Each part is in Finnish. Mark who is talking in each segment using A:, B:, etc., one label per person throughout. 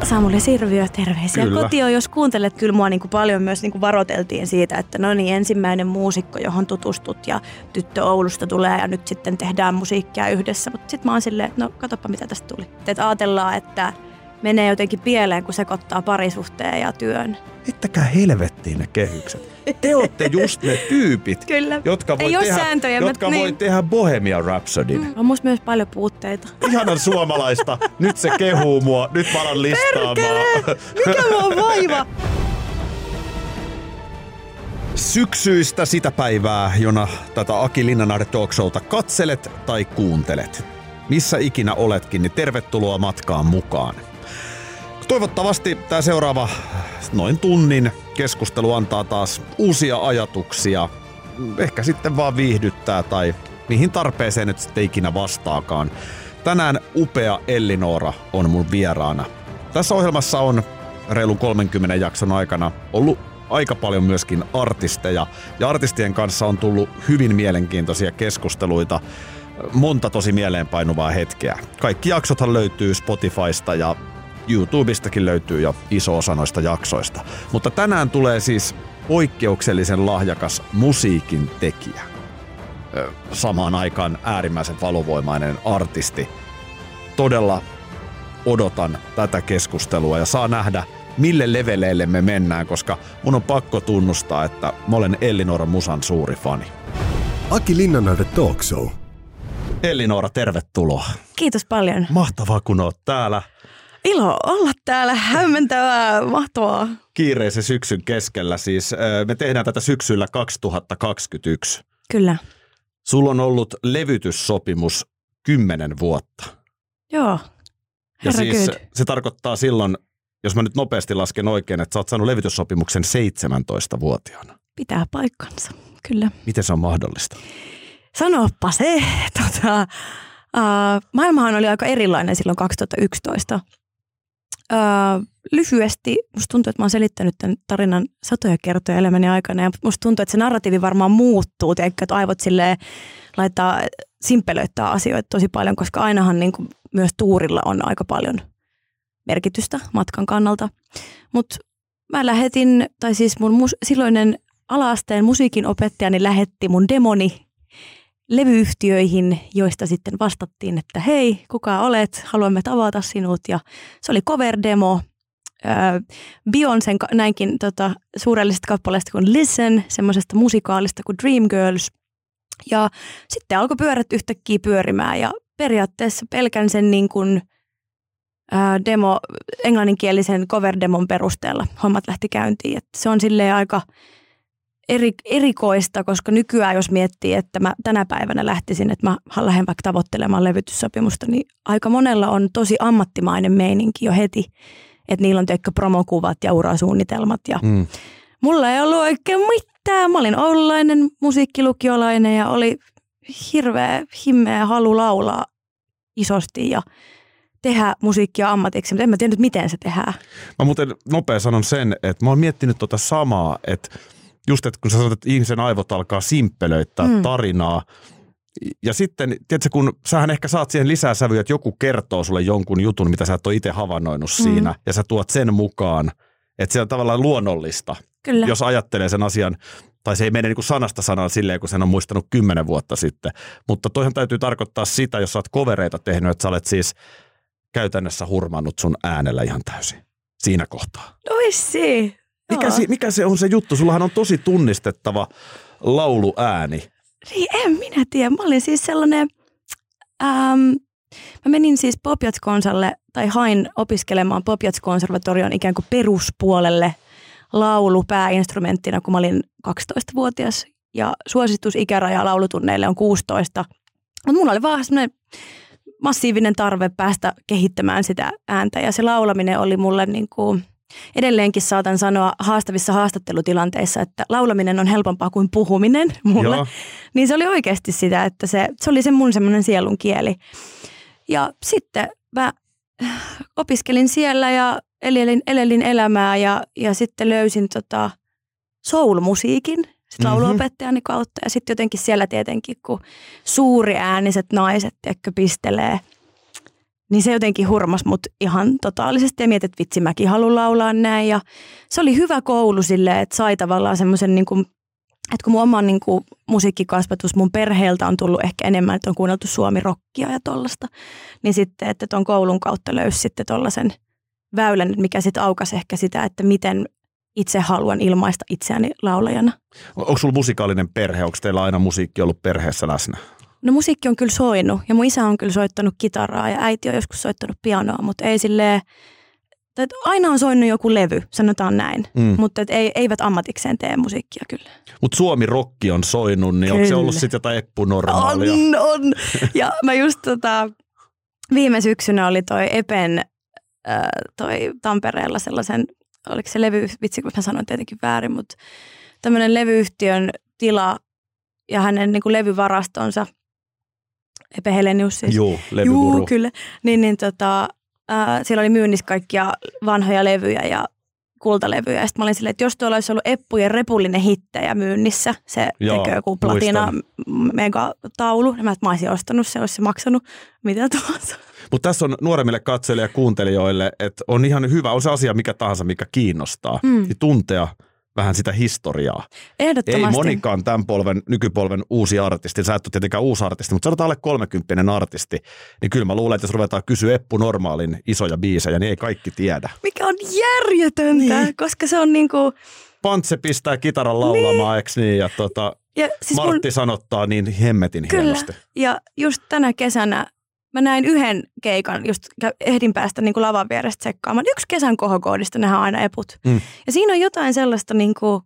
A: Samuli Sirviö, terveisiä
B: Kyllä.
A: kotiin. Jos kuuntelet, kyllä mua niin kuin paljon myös niin kuin varoiteltiin siitä, että no niin, ensimmäinen muusikko, johon tutustut ja tyttö Oulusta tulee ja nyt sitten tehdään musiikkia yhdessä. Mutta sitten mä oon silleen, no katsoppa mitä tästä tuli. Että ajatellaan, että menee jotenkin pieleen, kun sekoittaa parisuhteen ja työn.
B: Heittäkää helvettiin ne kehykset. Te olette just ne tyypit,
A: Kyllä.
B: jotka voi,
A: Ei ole
B: tehdä,
A: sääntöjä,
B: jotka voi tehdä Bohemian Rhapsodyn.
A: On musta myös paljon puutteita.
B: Ihanan suomalaista. Nyt se kehuu mua. Nyt mä alan listaamaan.
A: Mikä mua on vaiva?
B: Syksyistä sitä päivää, jona tätä Aki Linnanahde Talk Showta katselet tai kuuntelet. Missä ikinä oletkin, niin tervetuloa matkaan mukaan. Toivottavasti tämä seuraava noin tunnin keskustelu antaa taas uusia ajatuksia. Ehkä sitten vaan viihdyttää tai mihin tarpeeseen nyt sitten ikinä vastaakaan. Tänään upea Elli-Noora on mun vieraana. Tässä ohjelmassa on reilun 30 jakson aikana ollut aika paljon myöskin artisteja. Ja artistien kanssa on tullut hyvin mielenkiintoisia keskusteluita. Monta tosi mieleenpainuvaa hetkeä. Kaikki jaksothan löytyy Spotifysta ja YouTubestakin löytyy jo iso osa noista jaksoista. Mutta tänään tulee siis poikkeuksellisen lahjakas musiikin tekijä. Samaan aikaan äärimmäisen valovoimainen artisti. Todella odotan tätä keskustelua ja saa nähdä, mille leveleille me mennään, koska mun on pakko tunnustaa, että mä olen Elli-Nooran musan suuri fani.
C: Aki Linnanahde Talk Show.
B: Elli-Noora, tervetuloa.
A: Kiitos paljon.
B: Mahtavaa, kun oot täällä.
A: Ilo olla täällä. Hämmentävää, mahtavaa.
B: Kiireisen syksyn keskellä siis. Me tehdään tätä syksyllä 2021.
A: Kyllä.
B: Sulla on ollut levytyssopimus 10 vuotta.
A: Joo.
B: Ja siis
A: good.
B: se tarkoittaa silloin, jos mä nyt nopeasti lasken oikein, että sä oot saanut levytyssopimuksen 17-vuotiaana.
A: Pitää paikkansa, kyllä.
B: Miten se on mahdollista?
A: Sanoppa se. Maailmahan oli aika erilainen silloin 2011. Lyhyesti, musta tuntuu, että mä oon selittänyt tämän tarinan satoja kertoja elämäni aikana. Ja musta tuntuu, että se narratiivi varmaan muuttuu. Tiedätkö, että aivot silleen laittaa, simppelöittää asioita tosi paljon, koska ainahan niin kuin myös tuurilla on aika paljon merkitystä matkan kannalta. Mutta mä lähetin, tai siis mun silloinen ala-asteen musiikin opettajani lähetti mun demoni levyyhtiöihin, joista sitten vastattiin, että hei, kuka olet, haluamme tavata sinut. Ja se oli cover-demo Beyoncén näinkin suurellisesta kappaleesta kuin Listen, semmoisesta musikaalista kuin Dreamgirls. Ja sitten alkoi pyörät yhtäkkiä pyörimään ja periaatteessa pelkän sen niin kuin englanninkielisen cover-demon perusteella hommat lähti käyntiin. Et se on silleen aika erikoista, koska nykyään jos miettii, että mä tänä päivänä lähtisin, että mä lähden vaikka tavoittelemaan levytyssopimusta, niin aika monella on tosi ammattimainen meininki jo heti, että niillä on teikö promokuvat ja urasuunnitelmat ja mulla ei ollut oikein mitään. Mä olin oululainen musiikkilukiolainen ja oli himmeä halu laulaa isosti ja tehdä musiikkia ammatiksi, mutta en mä tiedä miten se tehdään.
B: Mä muuten nopea sanon sen, että mä oon miettinyt tota samaa, että just, että kun sä sanot, että ihmisen aivot alkaa simppelöittää tarinaa. Ja sitten, tiedätkö, kun sähän ehkä saat siihen lisää sävyä, että joku kertoo sulle jonkun jutun, mitä sä et ole itse havainnoinut siinä. Ja sä tuot sen mukaan, että se on tavallaan luonnollista.
A: Kyllä.
B: Jos ajattelee sen asian, tai se ei mene niin kuin sanasta sanaan silleen, kun sen on muistanut 10 vuotta sitten. Mutta toihan täytyy tarkoittaa sitä, jos sä oot kovereita tehnyt, että sä olet siis käytännössä hurmannut sun äänellä ihan täysin siinä kohtaa.
A: Oissi.
B: Mikä se on se juttu? Sullahan on tosi tunnistettava lauluääni.
A: Niin, en minä tiedä. Mä olin siis sellainen, mä menin siis Pop Jazz-konsalle tai hain opiskelemaan Pop Jazz-konservatorion ikään kuin peruspuolelle laulu pääinstrumenttina, kun mä olin 12-vuotias ja suositusikäraja laulutunneille on 16. Mutta mulla oli vaan semmoinen massiivinen tarve päästä kehittämään sitä ääntä ja se laulaminen oli mulle niin kuin edelleenkin saatan sanoa haastavissa haastattelutilanteissa, että laulaminen on helpompaa kuin puhuminen mulle. Joo. Niin se oli oikeasti sitä, että se oli se mun semmoinen sielun kieli. Ja sitten mä opiskelin siellä ja elelin elämää ja sitten löysin soul-musiikin sit lauluopettajani kautta. Ja sitten jotenkin siellä tietenkin, kun suuriääniset naiset pistelee Niin se jotenkin hurmas mut ihan totaalisesti ja mietin, että vitsi mäkin haluan laulaa näin. Ja se oli hyvä koulu silleen, että sai tavallaan semmoisen, niin kuin, että kun mun oma niin kuin, musiikkikasvatus mun perheeltä on tullut ehkä enemmän, että on kuunneltu suomirokkia ja tollasta. Niin sitten, että ton koulun kautta löysi sitten tollaisen väylän, mikä sitten aukasi ehkä sitä, että miten itse haluan ilmaista itseäni laulajana.
B: Onko sulla musikaalinen perhe? Onko teillä aina musiikki ollut perheessä läsnä?
A: No musiikki on kyllä soinut ja mun isä on kyllä soittanut kitaraa ja äiti on joskus soittanut pianoa, mutta ei silleen, että aina on soinut joku levy, sanotaan näin, mutta eivät ammatikseen tee musiikkia kyllä.
B: Mutta Suomi-rokki on soinut, niin onko se ollut sitten jotain eppunormaalia?
A: On. Ja mä just viime syksynä oli toi Epen toi Tampereella sellaisen, oliko se vitsi kun mä sanoin tietenkin väärin, mutta tämmöinen levyyhtiön tila ja hänen niin kuin levyvarastonsa, Epe Helenius siis.
B: Joo, levyguru.
A: Joo, kyllä. Siellä oli myynnissä kaikkia vanhoja levyjä ja kultalevyjä. Ja sitten mä olin silleen, että jos tuolla olisi ollut Eppujen repullinen hittejä myynnissä, se tekee joku platina megataulu, niin mä olisin ostanut, se olisi maksanut mitä tahansa.
B: Mutta tässä on nuoremmille katsojille ja kuuntelijoille, että on ihan hyvä, on se asia mikä tahansa, mikä kiinnostaa, niin tuntea vähän sitä historiaa.
A: Ehdottomasti.
B: Ei monikaan tämän nykypolven uusi artisti, sä et ole tietenkään uusi artisti, mutta sanotaan alle 30 artisti, niin kyllä mä luulen, että jos ruvetaan kysyä Eppu Normaalin isoja biisejä, niin ei kaikki tiedä.
A: Mikä on järjetöntä, koska se on niinku...
B: Pantse pistää kitaran laulamaan, eikö niin? Ja siis Martti sanottaa niin hemmetin hienosti.
A: Ja just tänä kesänä mä näin yhden keikan, just ehdin päästä niin kuin lavan vierestä tsekkaamaan. Yksi kesän kohokoodista nähdään aina Eput. Ja siinä on jotain sellaista niin kuin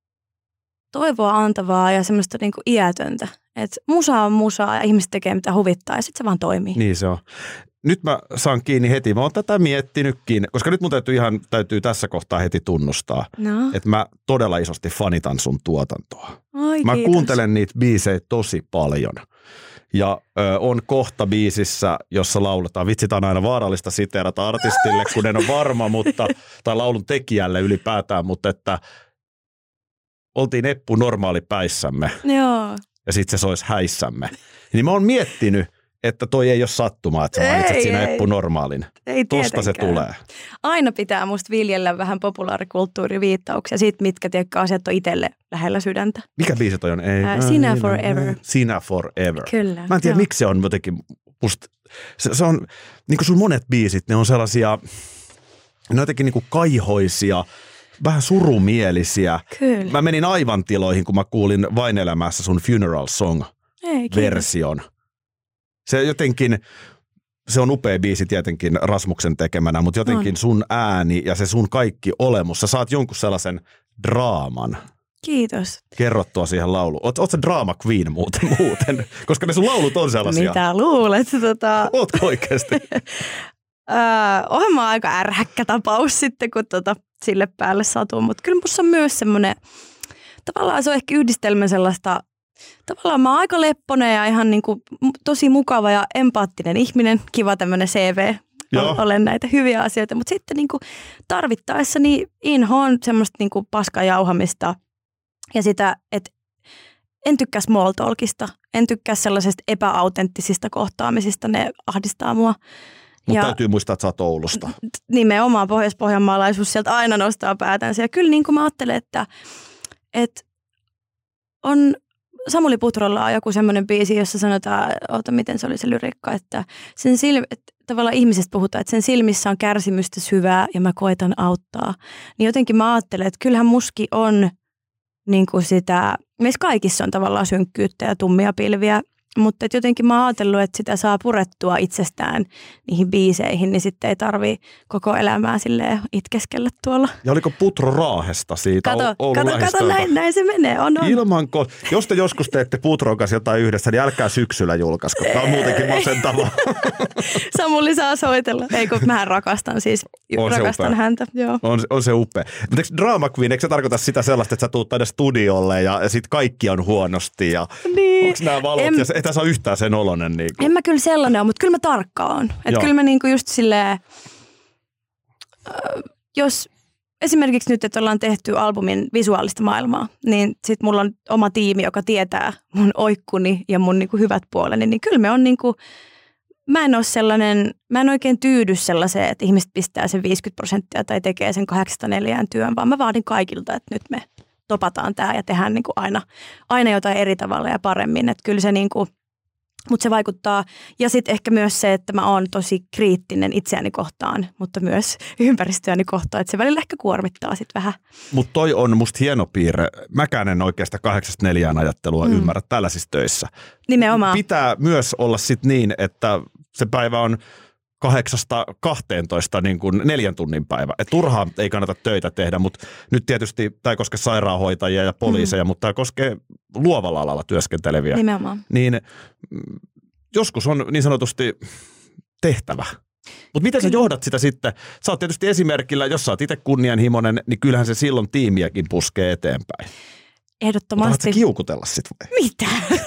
A: toivoa antavaa ja semmoista niin kuin iätöntä. Että musa on musaa ja ihmiset tekee mitä huvittaa ja sitten se vaan toimii.
B: Niin se on. Nyt mä saan kiinni heti. Mä oon tätä miettinytkin, koska nyt mun täytyy tässä kohtaa heti tunnustaa, että mä todella isosti fanitan sun tuotantoa. Mä kuuntelen niitä biisejä tosi paljon. Ja on kohta biisissä, jossa lauletaan, vitsi tää on aina vaarallista siteerata artistille, kun en ole varma, tai laulun tekijälle ylipäätään, mutta että oltiin Eppu Normaali päissämme.
A: Joo.
B: Ja sit se sois häissämme. Niin mä oon miettinyt, että toi ei ole sattumaa, että sä mainitset siinä Eppu Normaalin.
A: Ei
B: tosta se tulee.
A: Aina pitää musta viljellä vähän populaarikulttuuriviittauksia siitä, mitkä asiat on itselle lähellä sydäntä.
B: Mikä biisi toi on?
A: Sinä Forever.
B: Sinä Forever.
A: Kyllä.
B: Mä en tiedä, miksi se on jotenkin musta, se on, niin kuin sun monet biisit, ne on sellaisia, ne on jotenkin niin kuin kaihoisia, vähän surumielisiä.
A: Kyllä.
B: Mä menin aivan tiloihin, kun mä kuulin Vain elämässä sun Funeral Song-version. Se jotenkin, se on upea biisi tietenkin Rasmuksen tekemänä, mutta jotenkin sun ääni ja se sun kaikki olemus. Sä saat jonkun sellaisen draaman.
A: Kiitos.
B: Kerrottua siihen lauluun. Oot sä drama queen muuten? Koska ne sun laulut on sellaisia.
A: Mitä luulet?
B: Ootko oikeasti?
A: Onhan mä aika ärhäkkä tapaus sitten, kun sille päälle satuu. Mutta kyllä musta on myös semmoinen, tavallaan se on ehkä yhdistelmä sellaista, tavallaan mä oon aika lepponen ja ihan niin kuin tosi mukava ja empaattinen ihminen. Kiva tämmöinen CV. Olen näitä hyviä asioita, mutta sitten niin kuin tarvittaessa niin inhoon semmoista niin kuin paskajauhamista ja sitä, että en tykkää small talkista, en tykkää sellaisesta epäautenttisista kohtaamisista, ne ahdistaa mua.
B: Mutta täytyy muistaa, että sä oot Oulusta.
A: Nimenomaan pohjois-pohjanmaalaisuus sieltä aina nostaa päätänsä. Ja kyllä niin kuin mä ajattelen, että on Samuli Putrolla on joku semmoinen biisi, jossa sanotaan, miten se oli se lyriikka, että tavallaan ihmisestä puhutaan, että sen silmissä on kärsimystä syvää ja mä koitan auttaa. Niin jotenkin mä ajattelen, että kyllähän muski on niin kuin sitä, meissä kaikissa on tavallaan synkkyyttä ja tummia pilviä, mutta jotenkin mä oon ajatellut, että sitä saa purettua itsestään niihin biiseihin, niin sitten ei tarvii koko elämää silleen itkeskellä tuolla.
B: Ja oliko Putro Raahesta siitä Oulun lähistöltä?
A: Näin se menee. On.
B: Jos te joskus teette Putron kanssa jotain yhdessä, niin älkää syksyllä julkaisko. Tämä on muutenkin masentavaa.
A: Samuli saa soitella. Ei kun mähän rakastan siis. Rakastan häntä. Joo.
B: On se upea. Mutta eikö Drama Queen, eikö se tarkoita sitä sellaista, että sä tuut tänne studiolle ja sit kaikki on huonosti ja
A: niin.
B: Onko nämä valot ja ei tässä ole yhtään sen oloinen? Niin kuin.
A: En mä kyllä sellainen ole, mutta kyllä mä tarkka oon. Että kyllä mä niinku just silleen, jos esimerkiksi nyt, että ollaan tehty albumin visuaalista maailmaa, niin sit mulla on oma tiimi, joka tietää mun oikkuni ja mun niinku hyvät puoleni, niin kyllä me on niinku, mä en oikein tyydy sellaiseen, että ihmiset pistää sen 50% tai tekee sen 8-4 työn, vaan mä vaadin kaikilta, että nyt me topataan tää ja tehdään niin kuin aina jotain eri tavalla ja paremmin. Että kyllä se niin kuin, mutta se vaikuttaa. Ja sitten ehkä myös se, että mä oon tosi kriittinen itseäni kohtaan, mutta myös ympäristöäni kohtaan, että se välillä ehkä kuormittaa sitten vähän.
B: Mutta toi on musta hieno piirre. Mäkään en oikeastaan 8-4 ajattelua ymmärrä tällaisissa töissä.
A: Nimenomaan.
B: Pitää myös olla sitten niin, että se päivä on 8-12 niin kuin 4 tunnin päivä. Et turhaan ei kannata töitä tehdä, mutta nyt tietysti tämä ei koske sairaanhoitajia ja poliiseja, mutta tämä koskee luovalla alalla työskenteleviä.
A: Nimenomaan.
B: Niin joskus on niin sanotusti tehtävä. Mutta miten sä johdat sitä sitten? Sä oot tietysti esimerkillä, jos sä oot itse kunnianhimoinen, niin kyllähän se silloin tiimiäkin puskee eteenpäin.
A: Ehdottomasti.
B: Mutta kiukutella sit vai?
A: Mitä?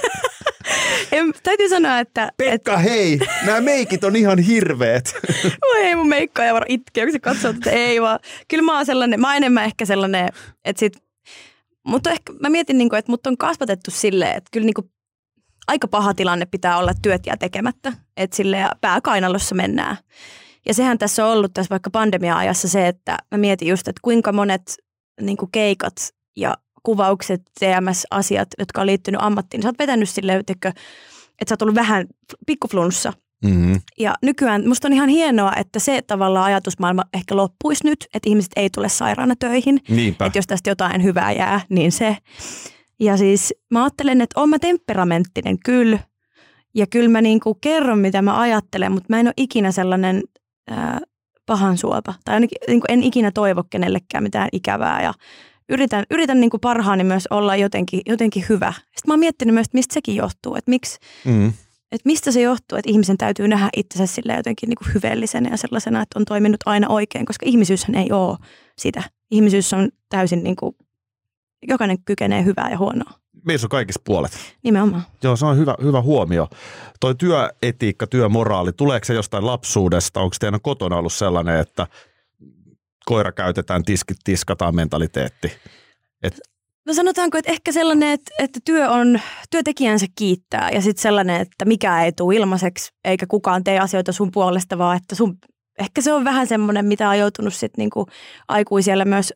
A: Täytyy sanoa, että...
B: Pekka, hei! Nämä meikit on ihan hirveet.
A: Voi ei, mun meikkaaja varo itkeä, kun se katsoo, että ei vaan. Kyllä mä oon enemmän ehkä sellainen, että sit... Mutta ehkä mä mietin, että mut on kasvatettu silleen, että kyllä aika paha tilanne pitää olla, työt jää tekemättä. Että silleen pääkainalossa mennään. Ja sehän tässä on ollut tässä vaikka pandemia-ajassa se, että mä mietin just, että kuinka monet keikat ja kuvaukset, TMS-asiat, jotka on liittynyt ammattiin, niin sä oot vetänyt silleen, että sä oot ollut vähän pikkuflunssa. Mm-hmm. Ja nykyään musta on ihan hienoa, että se tavallaan ajatusmaailma ehkä loppuisi nyt, että ihmiset ei tule sairaana töihin.
B: Niinpä.
A: Että jos tästä jotain hyvää jää, niin se. Ja siis mä ajattelen, että oon mä temperamenttinen kyllä. Ja kyllä mä kerron, mitä mä ajattelen, mutta mä en ole ikinä sellainen pahan suopa. Tai ainakin en ikinä toivo kenellekään mitään ikävää ja yritän parhaani myös olla jotenkin hyvä. Sitten mä oon miettinyt myös, että mistä sekin johtuu. Että että mistä se johtuu, että ihmisen täytyy nähdä itsensä sillä jotenkin hyveellisenä ja sellaisena, että on toiminut aina oikein. Koska ihmisyyshän ei ole sitä. Ihmisyys on täysin, jokainen kykenee hyvää ja huonoa.
B: Meissä on kaikissa puolet.
A: Nimenomaan.
B: Joo, se on hyvä huomio. Toi työetiikka, työmoraali, tuleeko se jostain lapsuudesta? Onko teidän kotona ollut sellainen, että koira käytetään, tiskit tiskataan mentaliteetti?
A: No sanotaanko, että ehkä sellainen, että työntekijänsä kiittää ja sitten sellainen, että mikään ei tule ilmaiseksi eikä kukaan tee asioita sun puolesta, vaan että ehkä se on vähän semmoinen, mitä on joutunut sitten aikuisella myös.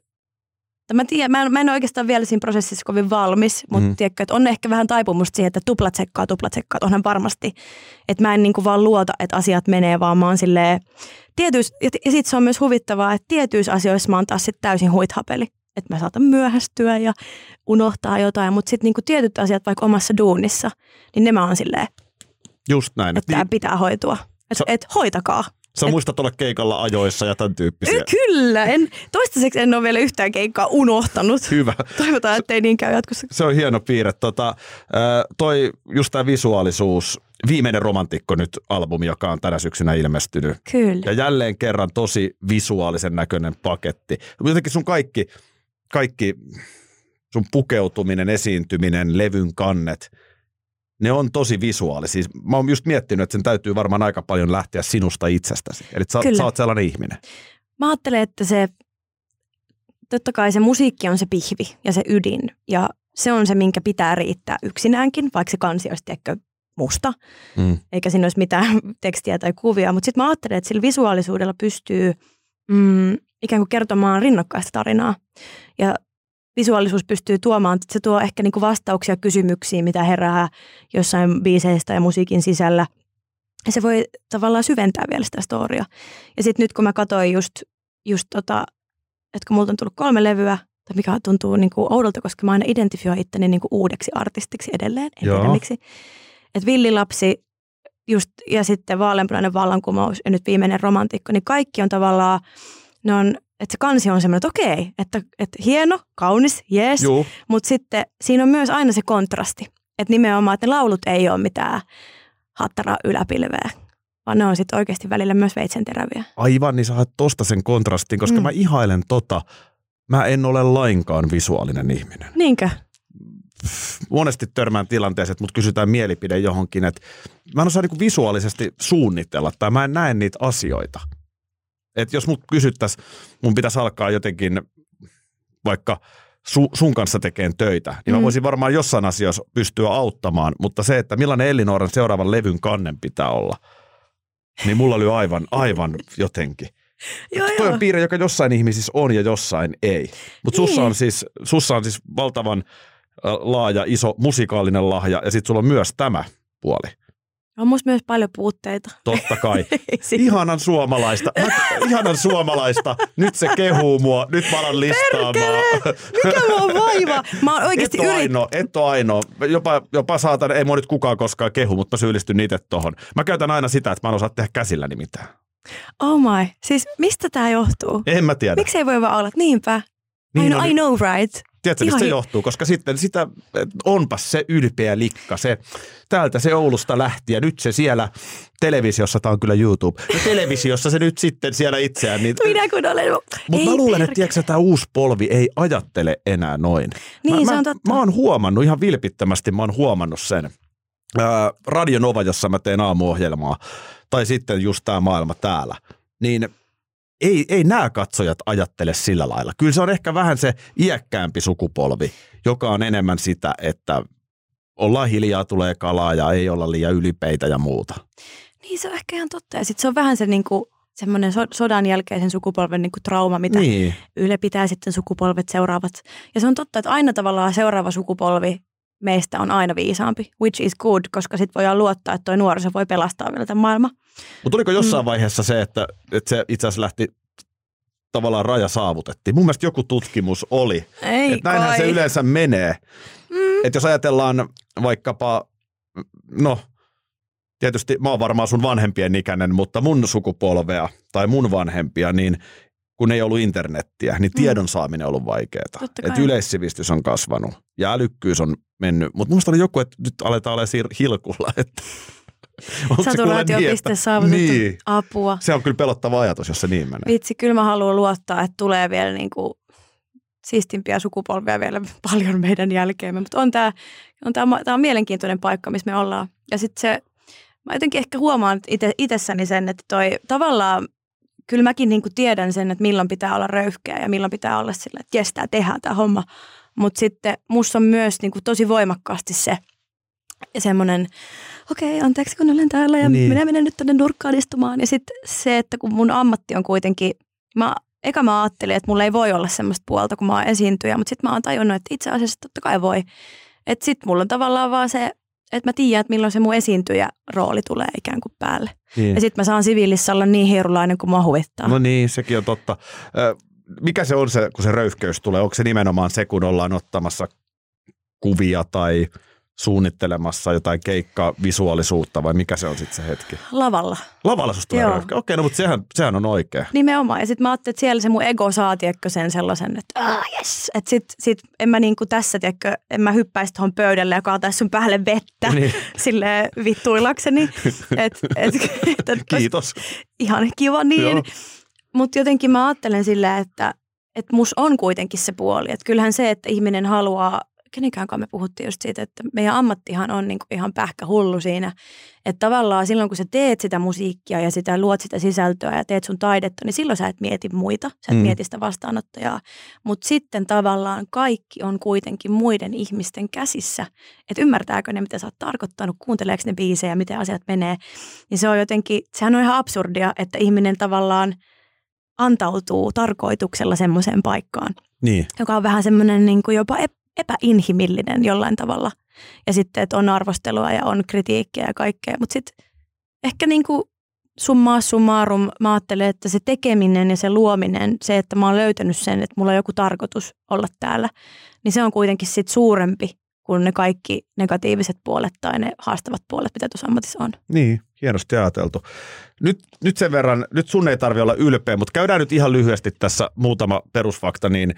A: Mä en ole oikeastaan vielä siinä prosessissa kovin valmis, mutta tiedätkö, että on ehkä vähän taipumusta siihen, että tuplat sekkaa, onhan varmasti. Että mä en vaan luota, että asiat menee, vaan mä oon silleen, ja sitten se on myös huvittavaa, että tietyissä asioissa mä oon taas sitten täysin huithapeli. Että mä saatan myöhästyä ja unohtaa jotain, mutta sitten tietyt asiat vaikka omassa duunissa, niin ne mä oon silleen,
B: just näin.
A: Että tämä pitää hoitua. Että hoitakaa.
B: Sä muistat olla keikalla ajoissa ja tämän tyyppisiä.
A: Kyllä. Toistaiseksi en ole vielä yhtään keikkaa unohtanut.
B: Hyvä.
A: Toivotaan, ettei niin käy jatkossa.
B: Se on hieno piirre. Toi just tämä visuaalisuus, Viimeinen romantikko nyt -albumi, joka on tänä syksynä ilmestynyt.
A: Kyllä.
B: Ja jälleen kerran tosi visuaalisen näköinen paketti. Jotenkin sun kaikki sun pukeutuminen, esiintyminen, levyn kannet, ne on tosi visuaalisia. Mä oon just miettinyt, että sen täytyy varmaan aika paljon lähteä sinusta itsestäsi. Eli sä oot sellainen ihminen. Mä
A: ajattelen, että totta kai se musiikki on se pihvi ja se ydin. Ja se on se, minkä pitää riittää yksinäänkin, vaikka se kansi olisi musta, eikä siinä olisi mitään tekstiä tai kuvia. Mutta sitten mä ajattelen, että sillä visuaalisuudella pystyy ikään kuin kertomaan rinnakkaista tarinaa. Ja visuaalisuus pystyy tuomaan, että se tuo ehkä vastauksia kysymyksiin, mitä herää jossain biiseistä ja musiikin sisällä. Ja se voi tavallaan syventää vielä sitä storia. Ja sitten nyt kun mä katsoin että kun multa on tullut 3 levyä, tai mikä tuntuu oudolta, koska mä aina identifioin itteni uudeksi artistiksi edelleen, en tiedä miksi. Että Villilapsi ja sitten Vaaleanpunainen vallankumous ja nyt Viimeinen romantikko, niin kaikki on tavallaan, että se kansi on semmoinen, että okei, että hieno, kaunis, jees, mutta sitten siinä on myös aina se kontrasti. Että nimenomaan, että ne laulut ei ole mitään hattaraa yläpilveä, vaan ne on sitten oikeasti välillä myös veitsenteräviä.
B: Aivan, niin sä haet tosta sen kontrastin, koska mä ihailen mä en ole lainkaan visuaalinen ihminen.
A: Niinkö?
B: Monesti törmään tilanteeseen, että mut kysytään mielipide johonkin, että mä en osaa visuaalisesti suunnitella tai mä en näe niitä asioita. Että jos mut kysyttäisiin, mun pitäisi alkaa jotenkin vaikka sun kanssa tekemään töitä, niin mä voisin varmaan jossain asioissa pystyä auttamaan, mutta se, että millainen Elli Nooran seuraavan levyn kannen pitää olla, niin mulla oli aivan jotenkin. Toi on piirre, joka jossain ihmisissä on ja jossain ei. Mutta sussa on siis valtavan laaja, iso musikaalinen lahja ja sitten sulla on myös tämä puoli.
A: On musta myös paljon puutteita.
B: Totta kai. Ihanan suomalaista. Nyt se kehuu mua. Nyt mä alan listaamaan.
A: Mikä mua on vaiva? Mä oon oikeasti
B: Et ole ainoa. Jopa saatan, ei mua nyt kukaan koskaan kehu, mutta syyllistyn itse tohon. Mä käytän aina sitä, että mä en osaa tehdä käsilläni mitään.
A: Oh my. Siis mistä tää johtuu?
B: En mä tiedä.
A: Miksi ei voi vaan olla? Niinpä.
B: Niin
A: I know right.
B: Tiedätkö, mistä se johtuu? Koska sitten sitä, onpas se ylpeä likka, täältä se Oulusta lähti ja nyt se siellä televisiossa, tämä on kyllä YouTube, ja televisiossa se nyt sitten siellä itseään. Niin,
A: minä kun olen.
B: Mutta mä luulen, että tiedätkö, tämä uusi polvi ei ajattele enää noin.
A: Niin, se on totta.
B: Mä oon huomannut, ihan vilpittömästi mä oon huomannut sen. Radio Nova, jossa mä teen aamuohjelmaa, tai sitten just tämä maailma täällä, niin ei nämä katsojat ajattele sillä lailla. Kyllä se on ehkä vähän se iäkkäämpi sukupolvi, joka on enemmän sitä, että ollaan hiljaa, tulee kalaa ja ei olla liian ylipeitä ja muuta. Niin se on ehkä ihan totta. Ja sitten se on vähän se niinku, semmoinen sodan jälkeisen sukupolven niinku trauma, mitä ylläpitää sitten sukupolvet seuraavat. Ja se on totta, että aina tavallaan seuraava sukupolvi meistä on aina viisaampi, which is good, koska sitten voidaan luottaa, että toi nuoriso voi pelastaa vielä tämän maailman. Mutta tuliko jossain vaiheessa se, että se itse asiassa lähti, tavallaan raja saavutettiin? Mun mielestä joku tutkimus oli, että näinhän se yleensä menee. Että jos ajatellaan vaikkapa, no tietysti mä oon varmaan sun vanhempien ikäinen, mutta mun sukupolvea tai mun vanhempia, niin kun ei ollut internettiä, niin tiedon saaminen on ollut vaikeaa. Että yleissivistys on kasvanut ja älykkyys on mennyt. Mutta musta oli joku, että nyt aletaan olla hilkulla.
A: Saturaatiopiste saavutettu apua.
B: Se on kyllä pelottava ajatus, jos se niin menee.
A: Vitsi, kyllä mä haluan luottaa, että tulee vielä niinku siistimpiä sukupolvia vielä paljon meidän jälkeemme. Mutta tää on mielenkiintoinen paikka, missä me ollaan. Ja sitten se, mä jotenkin ehkä huomaan itsessäni sen, että toi tavallaan, kyllä mäkin niinku tiedän sen, että milloin pitää olla röyhkeä ja milloin pitää olla sillä, että jes, tää tehdään tämä homma. Mutta sitten musta on myös niinku tosi voimakkaasti se semmoinen, okei, anteeksi kun olen täällä ja minä menen nyt tänne nurkkaan istumaan. Ja sitten se, että kun mun ammatti on kuitenkin, mä ajattelin, että mulla ei voi olla semmoista puolta, kun mä oon esiintyjä, mutta sitten mä oon tajunnut, että itse asiassa totta kai voi. Että sitten mulla on tavallaan vaan se, että mä tiedän, että milloin se mun esiintyjä rooli tulee ikään kuin päälle. Niin. Ja sitten mä saan siviilissä olla niin hierulainen kuin mua huvittaa.
B: No niin, sekin on totta. Mikä se on se, kun se röyhkeys tulee? Onko se nimenomaan se, kun ollaan ottamassa kuvia tai suunnittelemassa jotain keikkavisuaalisuutta vai mikä se on sitten se hetki?
A: Lavalla.
B: Lavalla susta tulee röyhkeä. Okei, no mutta sehän on oikea.
A: Nimenomaan. Ja sitten mä ajattelin, että siellä se mun ego saa, tiedätkö, sen sellaisen, että yes. Että sit en mä niinku tässä, tiedätkö, en mä hyppäisi tuohon pöydälle ja kaataisi sun päälle vettä silleen vittuilakseni.
B: Kiitos.
A: Ihan kiva niin. Mutta jotenkin mä ajattelen silleen, että mus on kuitenkin se puoli. Että kyllähän se, että ihminen haluaa, kenenkään me puhuttiin just siitä, että meidän ammattihan on niinku ihan pähkähullu siinä. Että tavallaan silloin, kun sä teet sitä musiikkia ja sitä luot sitä sisältöä ja teet sun taidetta, niin silloin sä et mieti muita, sä et mieti sitä vastaanottajaa. Mutta sitten tavallaan kaikki on kuitenkin muiden ihmisten käsissä. Että ymmärtääkö ne, mitä sä oot tarkoittanut, kuunteleeko ne biisejä, miten asiat menee. Niin se on jotenkin, sehän on ihan absurdia, että ihminen tavallaan antautuu tarkoituksella semmoiseen paikkaan, joka on vähän semmoinen niin kuin jopa epäinhimillinen jollain tavalla. Ja sitten, että on arvostelua ja on kritiikkiä ja kaikkea. Mutta sitten ehkä niin kuin summa summarum mä ajattelen, että se tekeminen ja se luominen, se, että mä oon löytänyt sen, että mulla on joku tarkoitus olla täällä, niin se on kuitenkin sitten suurempi kuin ne kaikki negatiiviset puolet tai ne haastavat puolet, mitä tuossa ammatissa on.
B: Niin, hienosti ajateltu. Nyt sen verran, nyt sun ei tarvitse olla ylpeä, mutta käydään nyt ihan lyhyesti tässä muutama perusfakta, niin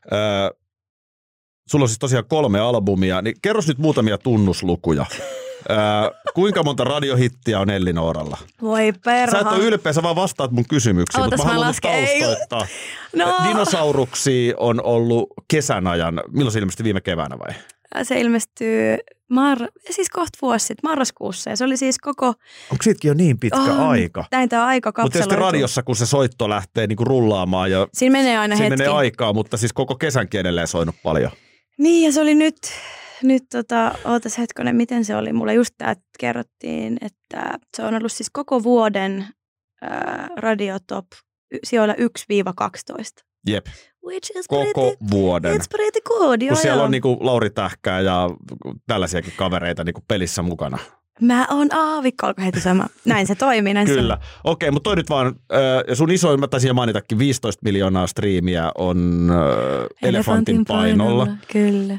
B: sulla on siis tosiaan 3 albumia, niin kerros nyt muutamia tunnuslukuja. Kuinka monta radiohittiä on Elli Nooralla?
A: Voi perha.
B: Sä et ole ylpeä, sä vaan vastaat mun kysymyksiin, mutta mä haluan nyt taustoittaa. No. Dinosauruksia on ollut kesän ajan. Milloin se ilmestyi, viime keväänä vai?
A: Se ilmestyy siis kohta vuosi sitten, marraskuussa. Ja se oli siis koko...
B: Onko siitäkin jo niin pitkä aika?
A: Näitä aika kapseloitu.
B: Mutta tietysti radiossa, kun se soitto lähtee niinku rullaamaan. Ja
A: siinä menee aina hetki.
B: Siinä menee aikaa, mutta siis koko kesänkin edelleen soinut paljon.
A: Niin, ja se oli nyt ootas hetkonen, miten se oli? Mulle just tää kerrottiin, että se on ollut siis koko vuoden radiotop sijoilla 1-12.
B: Jep.
A: Which is
B: koko vuoden.
A: It's pretty good,
B: kun siellä on niinku Lauri Tähkää ja tällaisiakin kavereita niinku pelissä mukana.
A: Mä oon aavikko, alkoi heti sama. Näin se toimii.
B: Kyllä. Okei, mutta toi nyt vaan, sun isoin, mä taisin mainitakin, 15 miljoonaa striimiä on Elefantin painolla.
A: Kyllä.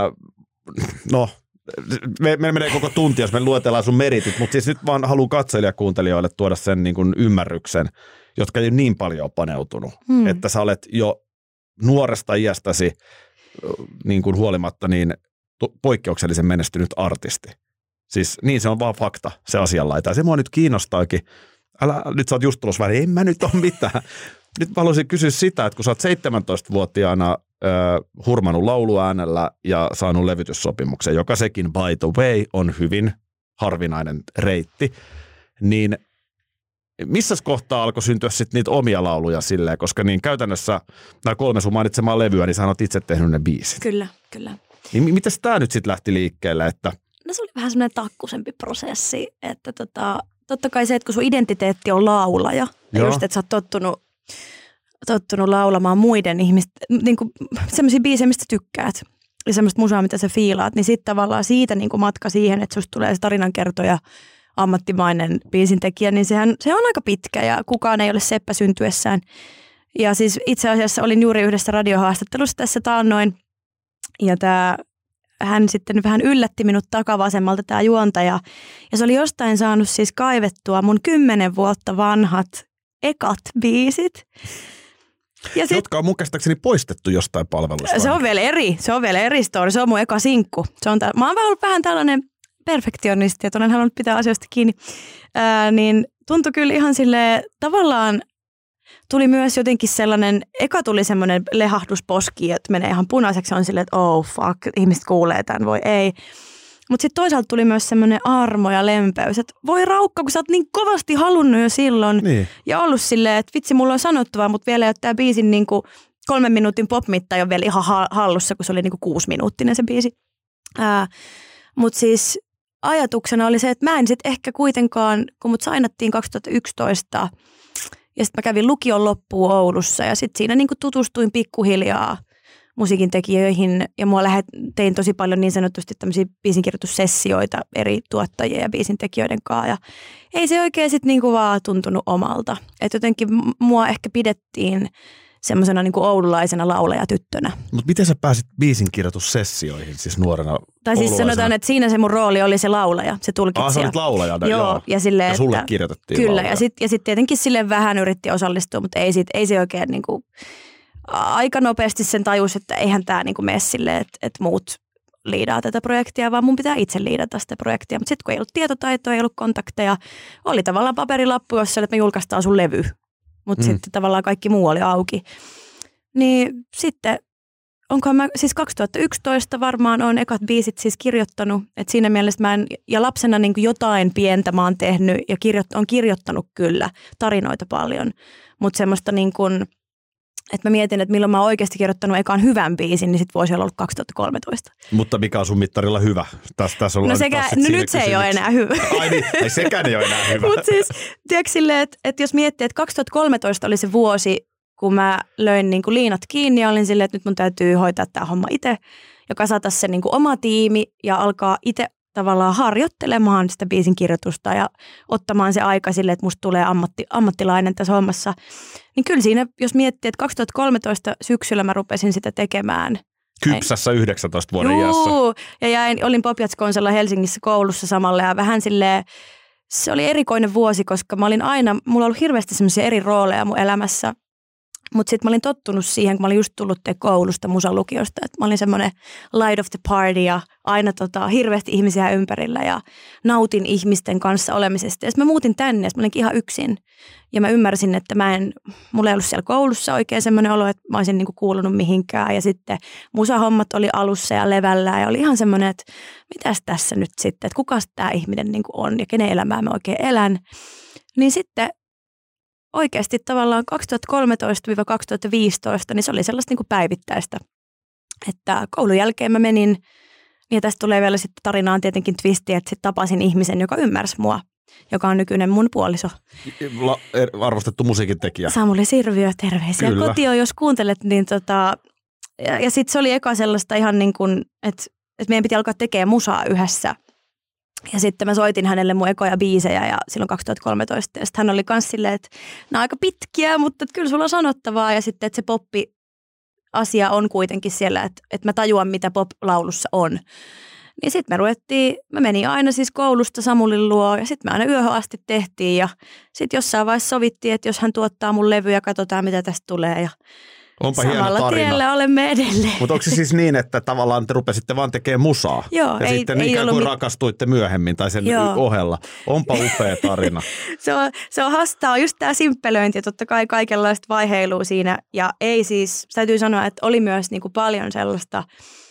B: No, me menee koko tunti, jos me luetellaan sun meritit, mutta siis nyt vaan haluan katselijakuuntelijoille tuoda sen niin kuin ymmärryksen, jotka ei ole niin paljon paneutunut, että sä olet jo nuoresta iästäsi niin kuin huolimatta niin poikkeuksellisen menestynyt artisti. Siis niin se on vaan fakta, se asianlaita. Ja se mua nyt kiinnostaakin. Nyt sä oot just tulossa väliin, en mä nyt ole mitään. Nyt mä haluaisin kysyä sitä, että kun sä oot 17-vuotiaana hurmanut lauluäänellä ja saanut levytyssopimuksen, joka sekin by the way on hyvin harvinainen reitti, niin missä kohtaa alkoi syntyä sitten niitä omia lauluja silleen, koska niin käytännössä nämä 3 sun mainitsemaa levyä, niin sä oot itse tehnyt ne biisit.
A: Kyllä.
B: Niin mitäs tää nyt sitten lähti liikkeelle, että
A: no se oli vähän semmoinen takkusempi prosessi, että totta kai se, että kun sun identiteetti on laulaja, ja just, että sä oot tottunut laulamaan muiden ihmisten, niin kuin semmoisia biisejä, mistä tykkäät, ja semmoista musaa, mitä sä fiilaat, niin sitten tavallaan siitä niin kuin matka siihen, että susta tulee se tarinankertoja, ammattimainen biisintekijä, niin se on aika pitkä, ja kukaan ei ole seppä syntyessään. Ja siis itse asiassa olin juuri yhdessä radiohaastattelussa tässä taannoin, ja hän sitten vähän yllätti minut takavasemmalta, tämä juontaja. Ja se oli jostain saanut siis kaivettua mun 10 vuotta vanhat ekat biisit. Ja
B: jotka on mun käsittääkseni poistettu jostain palvelusta.
A: Se on vielä eri story. Se on mun eka sinkku. Mä oon ollut vähän tällainen perfektionisti, että olen halunnut pitää asioista kiinni. Niin tuntui kyllä ihan silleen tavallaan. Tuli myös jotenkin eka tuli semmoinen lehahdusposki, että menee ihan punaiseksi, on silleen, että oh fuck, ihmiset kuulee tämän, voi ei. Mutta sitten toisaalta tuli myös semmoinen armo ja lempeys, että voi raukka, kun sä oot niin kovasti halunnut jo silloin. Niin. Ja ollut silleen, että vitsi, mulla on sanottavaa, mutta vielä ei ole tämä biisin niin kuin 3 minuutin pop-mitta ei ole vielä ihan hallussa, kun se oli niin kuin 6-minuuttinen se biisi. Mutta siis ajatuksena oli se, että mä en sitten ehkä kuitenkaan, kun mut sainattiin 2011, ja sitten mä kävin lukion loppuun Oulussa ja sitten siinä niinku tutustuin pikkuhiljaa musiikintekijöihin ja tein tosi paljon niin sanotusti tämmöisiä biisinkirjoitussessioita eri tuottajien ja biisintekijöiden kanssa. Ja ei se oikein sitten niinku vaan tuntunut omalta. Että jotenkin mua ehkä pidettiin semmoisena niinku oululaisena laulajatyttönä.
B: Mutta miten sä pääsit biisinkirjoitussessioihin siis nuorena
A: tai siis sanotaan, että siinä se mun rooli oli se laulaja, se tulkitsija.
B: Sä olit laulaja.
A: Joo. Ja
B: sulle kirjoitettiin
A: kyllä,
B: laulaja.
A: ja sit tietenkin silleen vähän yritti osallistua, mutta ei se oikein niinku, aika nopeasti sen tajus, että eihän tää niinku mene silleen, että muut liidaa tätä projektia, vaan mun pitää itse liidata sitä projektia. Mutta sitten kun ei ollut tietotaitoa, ei ollut kontakteja, oli tavallaan paperilappu, jossa että me julkaistaan sun levy. Mutta sitten tavallaan kaikki muu oli auki. Niin sitten, onkohan mä, siis 2011 varmaan on ekat biisit siis kirjoittanut. Että siinä mielessä ja lapsena niin kuin jotain pientä mä oon tehnyt ja on kirjoittanut kyllä tarinoita paljon. Mutta semmoista niin kuin, että mä mietin, että milloin mä oon oikeasti kirjoittanut ekaan hyvän biisin, niin sit voisi olla ollut 2013.
B: Mutta mikä on sun mittarilla hyvä? Tässä ollaan
A: nyt se ei ole enää hyvä.
B: Ai niin, sekään ei ole enää hyvä.
A: Mutta siis, tiedätkö silleen, että jos miettii, että 2013 oli se vuosi, kun mä löin niin kuin liinat kiinni ja olin silleen, että nyt mun täytyy hoitaa tämä homma itse ja kasata se niin kuin oma tiimi ja alkaa itse tavallaan harjoittelemaan sitä biisin kirjoitusta ja ottamaan se aika silleen, että musta tulee ammattilainen tässä hommassa. Niin kyllä siinä, jos miettii, että 2013 syksyllä mä rupesin sitä tekemään.
B: Kypsässä 19 vuoden iässä.
A: Ja olin Pop-Jazz-konsella Helsingissä koulussa samalla ja vähän silleen, se oli erikoinen vuosi, koska mulla on ollut hirveästi semmoisia eri rooleja mun elämässä. Mutta sitten mä olin tottunut siihen, kun mä olin just tullut koulusta, musalukiosta, että mä olin semmoinen light of the party ja aina hirveästi ihmisiä ympärillä ja nautin ihmisten kanssa olemisesta. Ja sitten mä muutin tänne ja mä olinkin ihan yksin. Ja mä ymmärsin, että mulla ei ollut siellä koulussa oikein semmoinen olo, että mä olisin niinku kuulunut mihinkään. Ja sitten musahommat oli alussa ja levällä ja oli ihan semmoinen, että mitäs tässä nyt sitten, että kukas tämä ihminen niinku on ja kenen elämää mä oikein elän. Niin sitten oikeasti tavallaan 2013-2015, niin se oli sellaista niin kuin päivittäistä, että koulun jälkeen mä menin Ja tästä tulee vielä sitten tarinaan tietenkin twisti, että sitten tapasin ihmisen, joka ymmärsi mua, joka on nykyinen mun puoliso.
B: Arvostettu musiikintekijä.
A: Samuli Sirviö, terveisiä
B: Kyllä.
A: kotiin, jos kuuntelet. Niin ja sitten se oli eka sellaista ihan niin kuin, että meidän piti alkaa tekemään musaa yhdessä. Ja sitten mä soitin hänelle mun ekoja biisejä ja silloin 2013. Ja sitten hän oli kans silleen, että nämä on aika pitkiä, mutta kyllä sulla on sanottavaa. Ja sitten, että se poppi-asia on kuitenkin siellä, että mä tajuan, mitä pop-laulussa on. Niin sitten mä menin aina siis koulusta Samulin luo ja sitten me aina yöhön asti tehtiin. Ja sitten jossain vaiheessa sovittiin, että jos hän tuottaa mun levyjä, katsotaan mitä tästä tulee. Ja
B: onpa hieno tarina.
A: Samalla tiellä olemme edelleen.
B: Mutta onko se siis niin, että tavallaan te rupesitte vaan tekemään musaa?
A: Joo,
B: ja sitten ikään kuin rakastuitte myöhemmin tai sen ohella. Onpa upea tarina.
A: se on haastaa just tämä simppelöinti ja totta kai kaikenlaista vaiheilua siinä. Ja ei siis, täytyy sanoa, että oli myös niinku paljon sellaista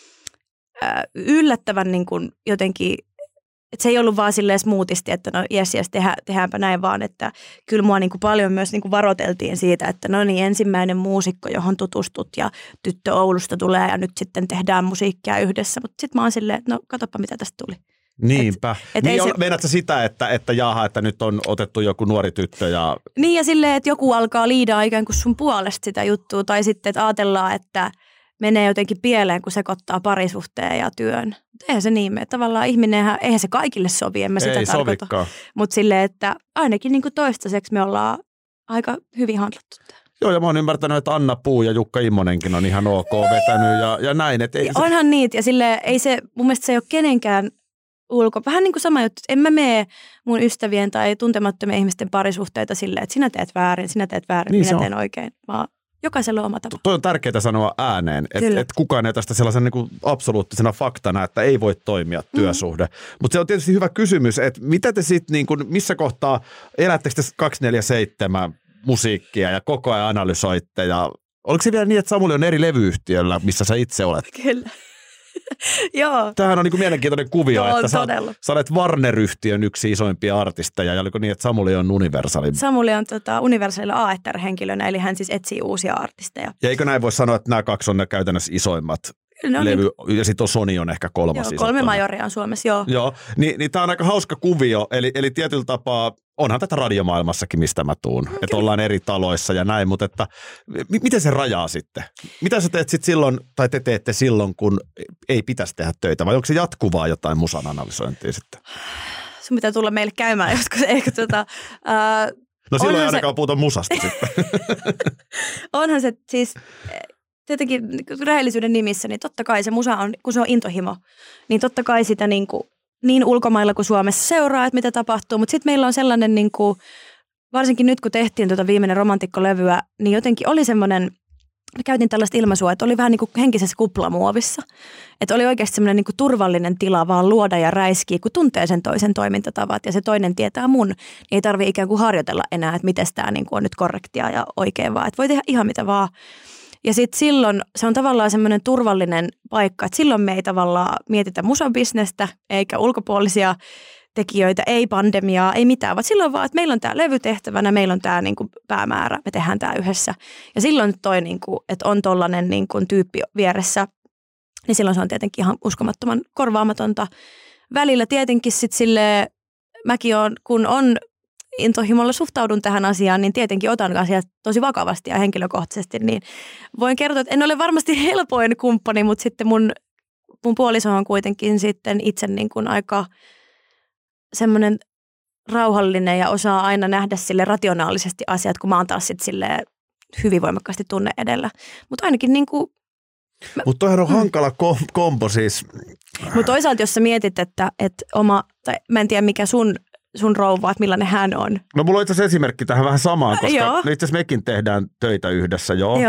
A: yllättävän niinku jotenkin, että se ei ollut vaan silleen smoothisti, että no jes, tehdäänpä näin vaan, että kyllä mua niinku paljon myös niinku varoteltiin siitä, että no niin, ensimmäinen muusikko, johon tutustut ja tyttö Oulusta tulee ja nyt sitten tehdään musiikkia yhdessä, mutta sitten mä oon silleen, että no katsoppa mitä tästä tuli.
B: Niinpä. Meinaatko sitä, että jaha, että nyt on otettu joku nuori tyttö ja...
A: Niin ja silleen, että joku alkaa liidaa ikään kuin sun puolesta sitä juttua tai sitten, että ajatellaan, että menee jotenkin pieleen, kun sekoittaa parisuhteen ja työn. Eihän se niin mene. Tavallaan ihminenhän, eihän se kaikille sovi, en mä sitä tarkoita. Mutta silleen, että ainakin niin kuin toistaiseksi me ollaan aika hyvin handlattu.
B: Joo, ja mä oon ymmärtänyt, että Anna Puu ja Jukka Immonenkin on ihan ok vetänyt ja näin. Et ei
A: onhan niitä, ja silleen, ei se, mun mielestä se ei ole kenenkään vähän niin kuin sama juttu, että en mä mene mun ystävien tai tuntemattomien ihmisten parisuhteita silleen, että sinä teet väärin, niin minä teen oikein, vaan jokaisella on oma tapa.
B: Toi on tärkeää sanoa ääneen, että kukaan ei tästä sellaisen niin kuin absoluuttisena faktana, että ei voi toimia työsuhde. Mutta se on tietysti hyvä kysymys, että mitä te sitten, niin kuin, missä kohtaa elättekö te 24/7 musiikkia ja koko ajan analysoitte ja oliko se vielä niin, että Samuli on eri levyyhtiöllä, missä sä itse olet?
A: Kyllä. Joo.
B: Tämähän on niin kuin mielenkiintoinen kuvio,
A: joo,
B: että sä olet Warner-yhtiön yksi isoimpia artisteja ja oliko niin, että Samuli on Universalin? Samuli
A: on Universalilla A&R-henkilönä, eli hän siis etsii uusia artisteja.
B: Ja eikö näin voi sanoa, että nämä kaksi on ne käytännössä isoimmat ja sitten Sony on ehkä kolmas.
A: Joo, 3 majoria on Suomessa, joo.
B: Joo, niin tämä on aika hauska kuvio, eli tietyllä tapaa onhan tätä radiomaailmassakin, mistä mä tuun, että ollaan eri taloissa ja näin, mutta että miten se rajaa sitten? Mitä sä teet sitten silloin, tai te teette silloin, kun ei pitäisi tehdä töitä, vai onko se jatkuvaa jotain musan analysointia sitten?
A: Sun pitää tulla meille käymään joskus, eikö
B: no silloin ei ainakaan puhuta musasta sitten.
A: Onhan se siis... Tietenkin rehellisyyden nimissä, niin totta kai se musa on, kun se on intohimo, niin totta kai sitä niin ulkomailla kuin Suomessa seuraa, että mitä tapahtuu. Mutta sitten meillä on sellainen, varsinkin nyt kun tehtiin viimeinen romantikkolevyä, niin jotenkin oli semmoinen, me käytin tällaista ilmaisua, että oli vähän niin kuin henkisessä kuplamuovissa. Että oli oikeasti semmoinen turvallinen tila vaan luoda ja räiskiä, kun tuntee sen toisen toimintatavat ja se toinen tietää mun. Niin ei tarvitse ikään kuin harjoitella enää, että miten tämä on nyt korrektia ja oikein vaan. Että voi tehdä ihan mitä vaan. Ja sitten silloin se on tavallaan semmoinen turvallinen paikka, että silloin me ei tavallaan mietitä musabisnestä eikä ulkopuolisia tekijöitä, ei pandemiaa, ei mitään, vaan silloin vaan, että meillä on tämä levy tehtävänä, meillä on tämä päämäärä, me tehdään tämä yhdessä. Ja silloin toi, että on tollainen tyyppi vieressä, niin silloin se on tietenkin ihan uskomattoman korvaamatonta. Välillä tietenkin sitten silleen, mäkin on, kun on intohimolla suhtaudun tähän asiaan, niin tietenkin otan asiat tosi vakavasti ja henkilökohtaisesti, niin voin kertoa, että en ole varmasti helpoin kumppani, mutta sitten mun puoliso on kuitenkin sitten itse aika semmoinen rauhallinen ja osaa aina nähdä sille rationaalisesti asiat, kun mä oon taas sitten silleen hyvin voimakkaasti tunne edellä. Mutta ainakin
B: Mutta toihan on hankala kombo siis.
A: Mutta toisaalta, jos sä mietit, että tai mä en tiedä mikä sun rouva, että millainen hän on.
B: No mulla on itse asiassa esimerkki tähän vähän samaan, koska itse asiassa mekin tehdään töitä yhdessä, joo.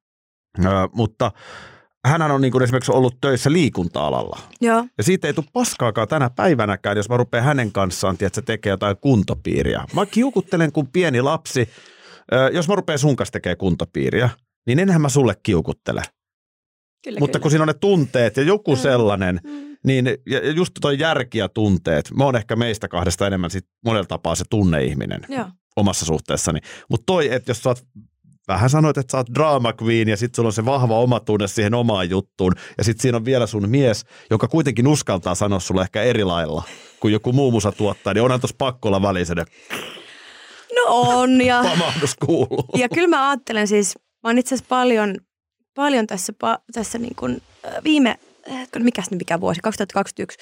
B: Mutta hänhän on esimerkiksi ollut töissä liikunta-alalla.
A: Joo.
B: Ja siitä ei tule paskaakaan tänä päivänäkään, jos mä rupean hänen kanssaan, että se tekee jotain kuntopiiriä. Mä kiukuttelen kuin pieni lapsi. Jos mä rupean sun kanssa tekemään kuntopiiriä, niin enhän mä sulle kiukuttele. Mutta kun siinä on ne tunteet ja joku sellainen, niin ja just toi järki ja tunteet, mä oon ehkä meistä kahdesta enemmän sit monella tapaa se tunneihminen omassa suhteessani. Mutta toi, että jos sä oot vähän sanoit, että sä oot drama queen ja sit sulla on se vahva omatunne siihen omaan juttuun. Ja sit siinä on vielä sun mies, joka kuitenkin uskaltaa sanoa sulle ehkä eri lailla kuin joku muu musa tuottaa, niin onhan tossa pakko olla välissä.
A: No on. Ja
B: pamahdus kuuluu.
A: Ja kyllä mä ajattelen siis, mä oon itse asiassa paljon tässä niin kuin mikä vuosi, 2021,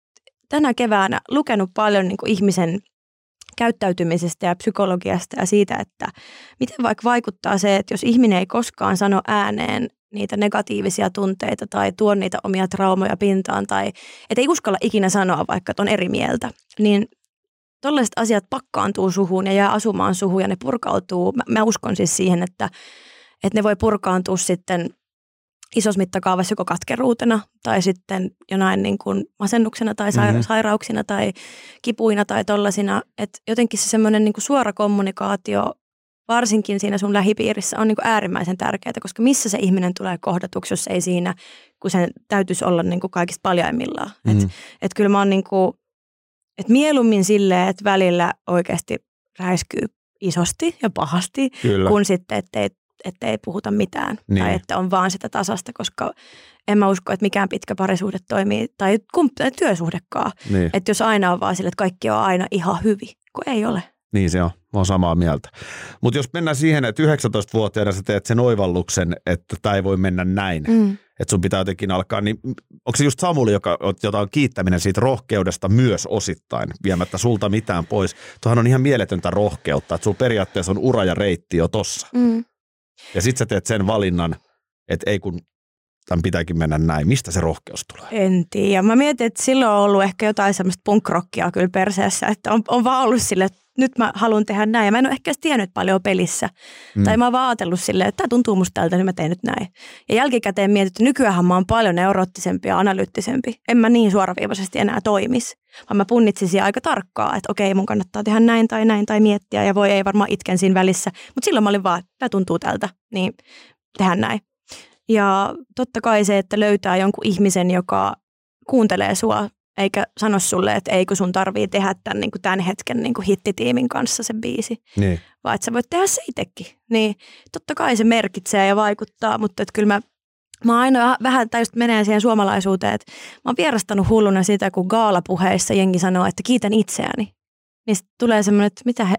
A: tänä keväänä lukenut paljon niin kuin ihmisen käyttäytymisestä ja psykologiasta ja siitä, että miten vaikka vaikuttaa se, että jos ihminen ei koskaan sano ääneen niitä negatiivisia tunteita tai tuo niitä omia traumoja pintaan tai että ei uskalla ikinä sanoa vaikka, että on eri mieltä, niin tollaiset asiat pakkaantuu suhun ja jää asumaan suhun ja ne purkautuu. Mä uskon siis siihen, että ne voi purkaantua sitten isossa mittakaavassa joko katkeruutena tai sitten jonain niin kuin masennuksena tai sairauksina tai kipuina tai tollasina. Että jotenkin se semmoinen niin kuin suora kommunikaatio, varsinkin siinä sun lähipiirissä, on niin kuin äärimmäisen tärkeää, koska missä se ihminen tulee kohdatuksi, jos ei siinä, kun sen täytyisi olla niin kuin kaikista paljaimmillaan. Että kyllä mä oon niin kuin, että mieluummin silleen, että välillä oikeasti räiskyy isosti ja pahasti, kyllä, kun sitten, ettei puhuta mitään tai että on vaan sitä tasasta, koska en mä usko, että mikään pitkä parisuhde toimii tai työsuhdekaan. Niin. Että jos aina on vaan sille, että kaikki on aina ihan hyvin, kun ei ole.
B: Niin se on. Mä oon samaa mieltä. Mutta jos mennään siihen, että 19-vuotiaana sä teet sen oivalluksen, että tämä ei voi mennä näin, että sun pitää jotenkin alkaa, niin onko se just Samuli, jota on kiittäminen siitä rohkeudesta myös osittain, viemättä sulta mitään pois? Tuohan on ihan mieletöntä rohkeutta, että sulla periaatteessa on ura ja reitti jo tossa. Ja sit sä teet sen valinnan, että ei kun tämän pitääkin mennä näin. Mistä se rohkeus tulee?
A: En tiedä. Mä mietin, että silloin on ollut ehkä jotain semmoista punk-rockia kyllä perseessä, että on vaan ollut silleen, että nyt mä haluan tehdä näin. Ja mä en ole ehkä tiennyt paljon pelissä. Tai mä oon vaan ajatellut silleen, että tämä tuntuu musta tältä, niin mä teen nyt näin. Ja jälkikäteen mietin, että nykyäänhän mä oon paljon neuroottisempi ja analyyttisempi. En mä niin suoraviivaisesti enää toimisi. Vaan mä punnitsisin aika tarkkaa, että okei, mun kannattaa tehdä näin tai miettiä. Ja ei varmaan itken siinä välissä. Mutta silloin mä olin vaan, että tämä tuntuu tältä, niin tehdään näin. Ja totta kai se, että löytää jonkun ihmisen, joka kuuntelee sua, eikä sano sulle, että ei kun sun tarvii tehdä tämän hetken niin kuin hittitiimin kanssa se biisi. Niin. Vaan että sä voit tehdä se itsekin. Niin totta kai se merkitsee ja vaikuttaa, mutta että kyllä mä aina vähän just menee siihen suomalaisuuteen, että mä oon vierastanut hulluna sitä, kun gaalapuheissa jengi sanoo, että kiitän itseäni. Niin tulee semmoinen, että mitä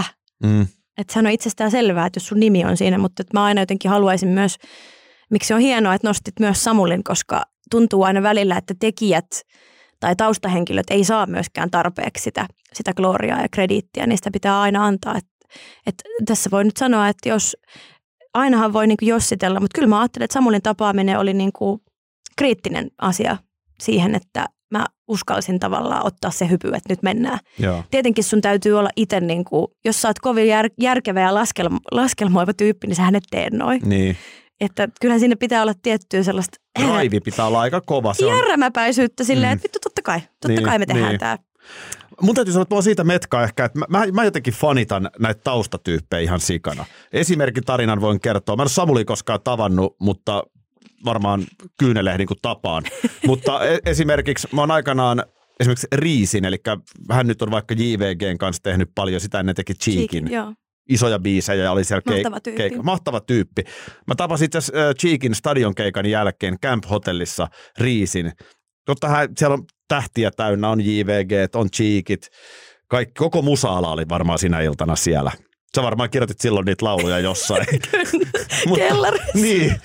A: Että sehän on itsestään selvää, että jos sun nimi on siinä, mutta että mä aina jotenkin haluaisin myös, miksi on hienoa, että nostit myös Samulin, koska tuntuu aina välillä, että tekijät tai taustahenkilöt ei saa myöskään tarpeeksi sitä gloriaa ja krediittiä, niistä pitää aina antaa. Että tässä voi nyt sanoa, että jos ainahan voi niin kuin jossitella, mutta kyllä mä ajattelen, että Samulin tapaaminen oli niin kuin kriittinen asia siihen, että mä uskalsin tavallaan ottaa se hypy, että nyt mennään. Joo. Tietenkin sun täytyy olla itse, niin kuin, jos sä oot kovin järkevä ja laskelmoiva tyyppi, niin sähän et tee noin. Niin. Että kyllähän siinä pitää olla tiettyä sellaista
B: raivi pitää olla aika kova.
A: Järmäpäisyyttä silleen, että vittu totta kai me tehdään tämä.
B: Mun täytyy sanoa, että mä oon siitä metkaa ehkä, että mä jotenkin fanitan näitä taustatyyppejä ihan sikana. Esimerkin tarinan voin kertoa. Mä en ole Samuli koskaan tavannut, mutta varmaan kyynelehdin kuin tapaan. Mutta esimerkiksi mä oon aikanaan Riisin, eli hän nyt on vaikka JVGn kanssa tehnyt paljon, sitä ennen teki Cheekin. Isoja biisejä ja oli siellä mahtava tyyppi. Mä tapasin itse asiassa Cheekin stadionkeikan jälkeen Camp-hotellissa Riisin. Tottahan siellä on tähtiä täynnä, on JVG, on Cheekit. Koko musa-ala oli varmaan sinä iltana siellä. Sä varmaan kirjoitit silloin niitä lauluja jossain.
A: Kellarissa.
B: Niin,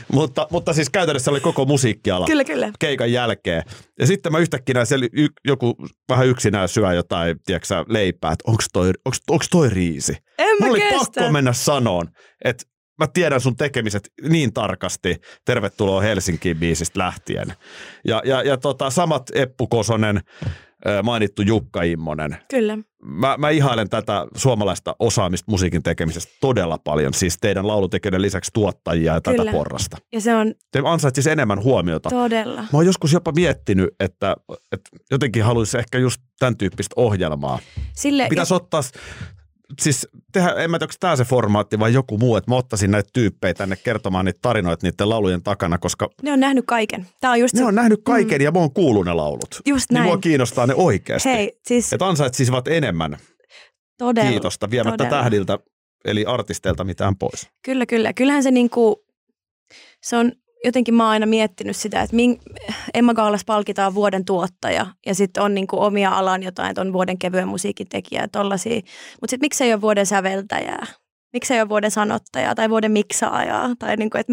B: mutta siis käytännössä oli koko musiikkiala
A: kyllä.
B: Keikan jälkeen. Ja sitten mä yhtäkkiä näin, siellä joku vähän yksinään syö jotain, tiedätkö leipää, että onks toi Riisi? Mulla oli pakko mennä sanoon, että mä tiedän sun tekemiset niin tarkasti. Tervetuloa Helsinkiin biisistä lähtien. Ja samat Eppu Kosonen, mainittu Jukka Immonen.
A: Kyllä.
B: Mä ihailen tätä suomalaista osaamista musiikin tekemisestä todella paljon. Siis teidän laulutekijöiden lisäksi tuottajia ja tätä porrasta. Ja se on... Te ansaitsis enemmän huomiota.
A: Todella.
B: Mä oon joskus jopa miettinyt, että jotenkin haluaisi ehkä just tämän tyyppistä ohjelmaa. Pitäisi ottaa... Siis tehdä, en mä tiedä, onko tämä se formaatti vai joku muu, että mä ottaisin näitä tyyppejä tänne kertomaan niitä tarinoita niiden laulujen takana, koska...
A: Ne on nähnyt kaiken. Tää on just
B: ne on nähnyt kaiken ja mä oon kuullut ne laulut.
A: Just näin.
B: Niin mua kiinnostaa ne oikeasti.
A: Hei, siis...
B: Että ansaitsisivat enemmän kiitosta viemättä tähdiltä eli artisteilta mitään pois.
A: Kyllä. Kyllähän se niinku, se on jotenkin mä oon aina miettinyt sitä, että Emma Gaalas palkitaan vuoden tuottaja ja sitten on niinku omia alan jotain, että on vuoden kevyen musiikin tekijä ja tollaisia. Mutta sitten miksei ole vuoden säveltäjää? Miksei ole vuoden sanottajaa tai vuoden miksaajaa? Tai niinku, että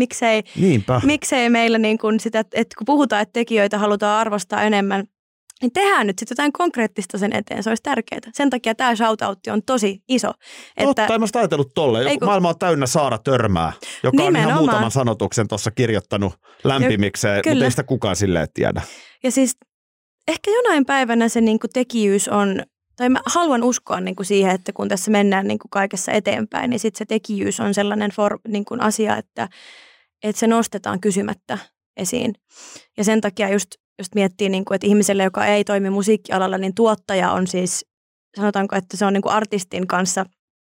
A: miksei meillä niinku sitä, että kun puhutaan, että tekijöitä halutaan arvostaa enemmän, niin tehdään nyt sitten jotain konkreettista sen eteen. Se olisi tärkeää. Sen takia tämä shoutoutti on tosi iso.
B: Totta, en mä sitä ajatellut tolleen. Maailma on täynnä Saara Törmää, joka on ihan muutaman sanotuksen tuossa kirjoittanut lämpimikseen, mutta ei sitä kukaan silleen tiedä.
A: Ja siis ehkä jonain päivänä se niinku tekijyys on, tai mä haluan uskoa niinku siihen, että kun tässä mennään niinku kaikessa eteenpäin, niin sitten se tekijyys on sellainen niinku asia, että se nostetaan kysymättä esiin. Ja sen takia just miettii, niin kuin, että ihmiselle, joka ei toimi musiikkialalla, niin tuottaja on siis, sanotaanko, että se on niin kuin artistin kanssa,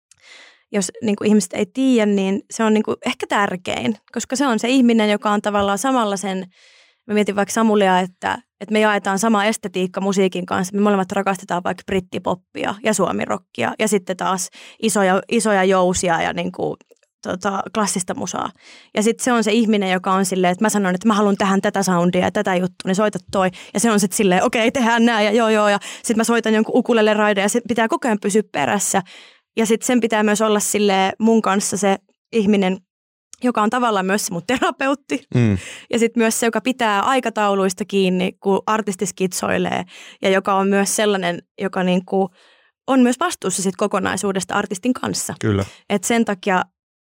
A: jos niin kuin ihmiset ei tiedä, niin se on niin kuin ehkä tärkein, koska se on se ihminen, joka on tavallaan samalla sen, mä mietin vaikka Samulia, että me jaetaan sama estetiikka musiikin kanssa, me molemmat rakastetaan vaikka brittipoppia ja suomirokkia ja sitten taas isoja jousia ja niin kuin klassista musaa. Ja sitten se on se ihminen, joka on silleen, että mä sanon, että mä haluan tähän tätä soundia ja tätä juttua, niin soita toi. Ja se on sitten silleen, okei, tehdään nää ja joo. Ja sitten mä soitan jonkun ukulele raide ja sitten pitää koko ajan pysyä perässä. Ja sitten sen pitää myös olla silleen mun kanssa se ihminen, joka on tavallaan myös se mun terapeutti. Ja sitten myös se, joka pitää aikatauluista kiinni, kun artisti skitsoilee. Ja joka on myös sellainen, joka niinku on myös vastuussa sit kokonaisuudesta artistin kanssa.
B: Kyllä.
A: Et sen takia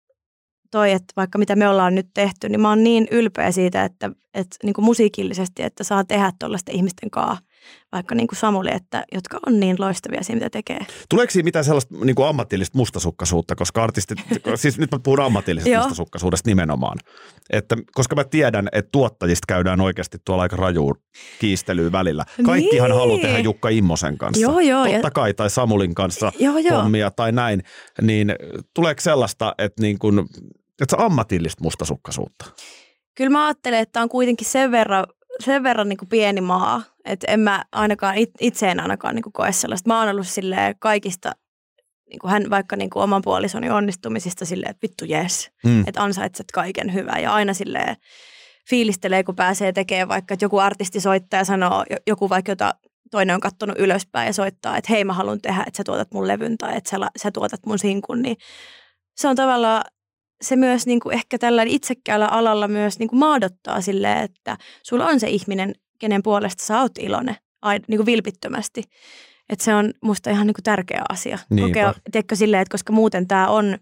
A: että vaikka mitä me ollaan nyt tehty, niin mä oon niin ylpeä siitä, että niin kuin musiikillisesti, että saa tehdä tuollaisten ihmisten kanssa, vaikka niin kuin Samuli, jotka on niin loistavia siinä, mitä tekee.
B: Tuleeko siinä mitään sellaista niin kuin ammatillista mustasukkaisuutta, koska artistit, siis nyt mä puhun ammatillisesta mustasukkaisuudesta nimenomaan, että koska mä tiedän, että tuottajista käydään oikeasti tuolla aika rajuun kiistelyyn välillä. Kaikkihan haluaa tehdä Jukka Immosen kanssa.
A: Joo.
B: Totta kai, tai Samulin kanssa hommia tai näin, niin tuleeko sellaista, että niin kuin että se ammatillista mustasukkaisuutta? Kyllä
A: mä ajattelen, että on kuitenkin sen verran niin kuin pieni maa, että en mä ainakaan, itse en ainakaan niin kuin koe sellaista. Mä oon ollut silleen kaikista, niin kuin hän vaikka niin kuin oman puolisoni onnistumisista silleen, että vittu jes, että ansaitset kaiken hyvää. Ja aina silleen fiilistelee, kun pääsee tekemään vaikka, että joku artisti soittaa ja sanoo, joku vaikka jota toinen on kattonut ylöspäin ja soittaa, että hei mä haluan tehdä, että sä tuotat mun levyn tai että sä tuotat mun sinkun, niin se on tavallaan, se myös niin kuin ehkä tällä itsekkäällä alalla myös niin kuin maadottaa silleen, että sulla on se ihminen, kenen puolesta sä oot iloinen niin kuin vilpittömästi. Että se on musta ihan niin kuin tärkeä asia. Kokea, teekö silleen, että koska muuten tämä on,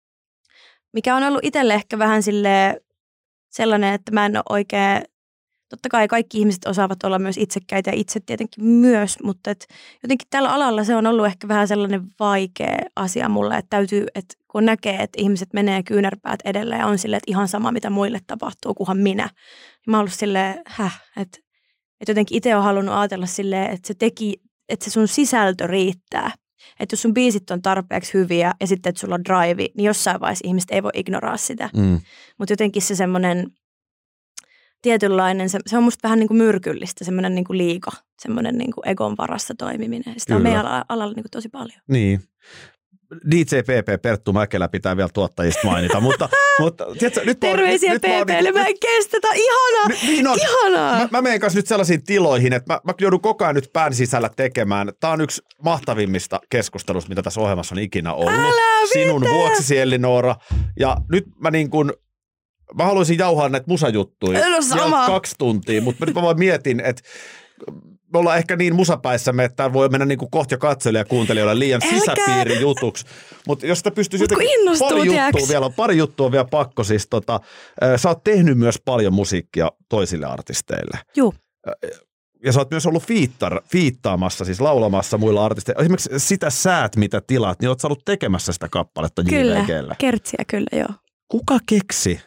A: mikä on ollut itselle ehkä vähän silleen sellainen, että mä en ole oikein, totta kai kaikki ihmiset osaavat olla myös itsekkäitä ja itse tietenkin myös, mutta jotenkin tällä alalla se on ollut ehkä vähän sellainen vaikea asia mulle, että täytyy, että kun näkee, että ihmiset menee kyynärpäät edellä ja on silleen, että ihan sama mitä muille tapahtuu, kunhan minä. Niin mä oon ollut silleen, että jotenkin itse olen halunnut ajatella silleen, että se sun sisältö riittää. Että jos sun biisit on tarpeeksi hyviä ja sitten, että sulla on drive, niin jossain vaiheessa ihmiset ei voi ignoraa sitä. Mutta jotenkin se semmoinen tietynlainen, se on musta vähän niin kuin myrkyllistä, semmoinen niin kuin liika, semmoinen niin kuin egon varassa toimiminen. Sitä on meidän alalla niin kuin tosi paljon.
B: Niin. DJ PP Perttu Mäkelä pitää vielä tuottajista mainita, mutta tiedätkö, nyt
A: terveisiä PP:lle, mä en kestä, ihanaa.
B: Mä menen kanssa nyt sellaisiin tiloihin, että mä joudun koko ajan nyt pään sisällä tekemään. Tää on yksi mahtavimmista keskustelusta, mitä tässä ohjelmassa on ikinä ollut. Sinun vuoksisi, Elinora. Ja nyt mä haluaisin jauhaa näitä musajuttuja 2 tuntia, mutta nyt mä vaan mietin, että me ollaan ehkä niin musapäissämme, että voi mennä niin kuin kohta jo katsojille ja kuuntelijoille liian sisäpiirijutuksi. Mutta jos sitä pystyisi pari juttua on vielä pakko. Siis sä oot tehnyt myös paljon musiikkia toisille artisteille.
A: Joo.
B: Ja sä oot myös ollut fiittaamassa, siis laulamassa muilla artisteilla. Esimerkiksi sitä Säät, mitä tilaat, niin oot sä ollut tekemässä sitä kappaletta JVG:llä.
A: Kyllä, Kertsiä kyllä, joo.
B: Kuka keksi?